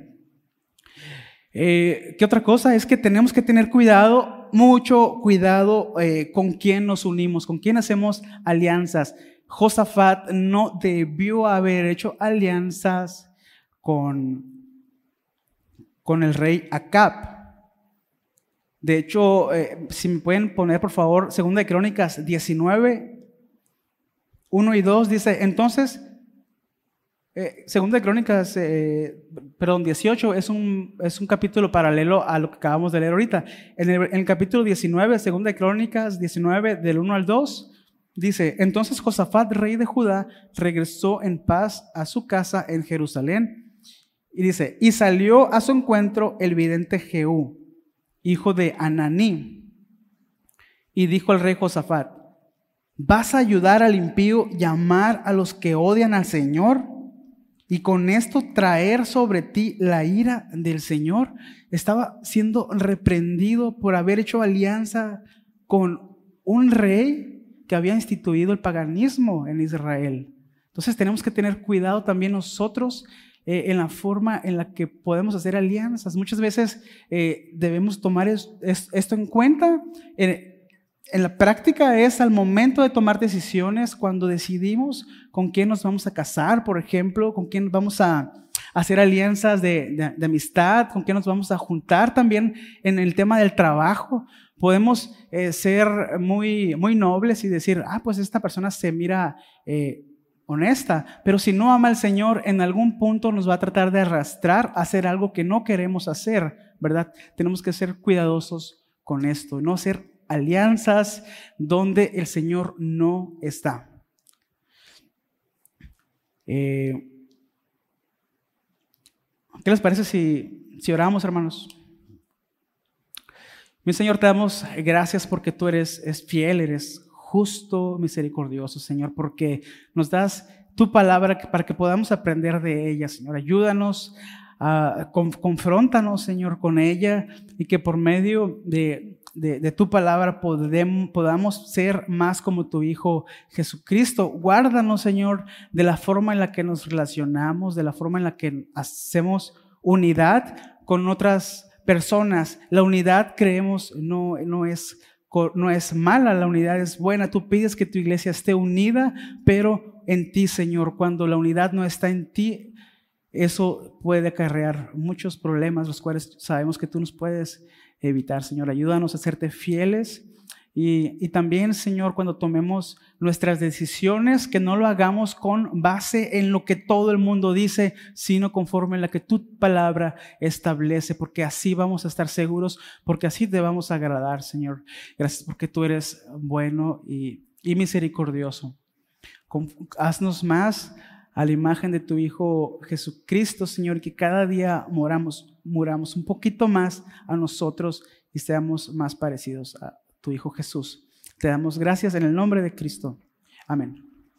Eh, ¿Qué otra cosa? Es que tenemos que tener cuidado, mucho cuidado eh, con quién nos unimos, con quién hacemos alianzas. Josafat no debió haber hecho alianzas con, con el rey Acab. De hecho, eh, si me pueden poner por favor, Segunda de Crónicas diecinueve, uno y dos, dice, entonces, eh, Segunda de Crónicas, eh, perdón, dieciocho, es un, es un capítulo paralelo a lo que acabamos de leer ahorita. En el, en el capítulo diecinueve, Segunda de Crónicas diecinueve, del uno al dos, dice, entonces Josafat, rey de Judá, regresó en paz a su casa en Jerusalén. Y dice, y salió a su encuentro el vidente Jehú, hijo de Ananí, y dijo al rey Josafat, ¿vas a ayudar al impío y amar a los que odian al Señor? Y con esto traer sobre ti la ira del Señor. Estaba siendo reprendido por haber hecho alianza con un rey que había instituido el paganismo en Israel. Entonces tenemos que tener cuidado también nosotros Eh, en la forma en la que podemos hacer alianzas. Muchas veces eh, debemos tomar es, es, esto en cuenta. En, en la práctica es al momento de tomar decisiones, cuando decidimos con quién nos vamos a casar, por ejemplo, con quién vamos a hacer alianzas de, de, de amistad, con quién nos vamos a juntar. También en el tema del trabajo podemos eh, ser muy, muy nobles y decir, ah, pues esta persona se mira eh, honesta, pero si no ama al Señor, en algún punto nos va a tratar de arrastrar a hacer algo que no queremos hacer, ¿verdad? Tenemos que ser cuidadosos con esto, no hacer alianzas donde el Señor no está. Eh, ¿Qué les parece si, si oramos, hermanos? Mi Señor, te damos gracias porque tú eres es fiel, eres justo, misericordioso, Señor, porque nos das tu palabra para que podamos aprender de ella, Señor. Ayúdanos, uh, con, confróntanos, Señor, con ella, y que por medio de, de, de tu palabra podemos, podamos ser más como tu Hijo Jesucristo. Guárdanos, Señor, de la forma en la que nos relacionamos, de la forma en la que hacemos unidad con otras personas. La unidad, creemos, no, no es no es mala, la unidad es buena. Tú pides que tu iglesia esté unida, pero en ti, Señor. Cuando la unidad no está en ti, eso puede acarrear muchos problemas, los cuales sabemos que tú nos puedes evitar, Señor. Ayúdanos a serte fieles. Y, y también, Señor, cuando tomemos nuestras decisiones, que no lo hagamos con base en lo que todo el mundo dice, sino conforme en la que tu palabra establece, porque así vamos a estar seguros, porque así te vamos a agradar, Señor. Gracias porque tú eres bueno y, y misericordioso. Con, haznos más a la imagen de tu Hijo Jesucristo, Señor, y que cada día moramos, muramos un poquito más a nosotros y seamos más parecidos a tu Hijo Jesús. Te damos gracias en el nombre de Cristo. Amén.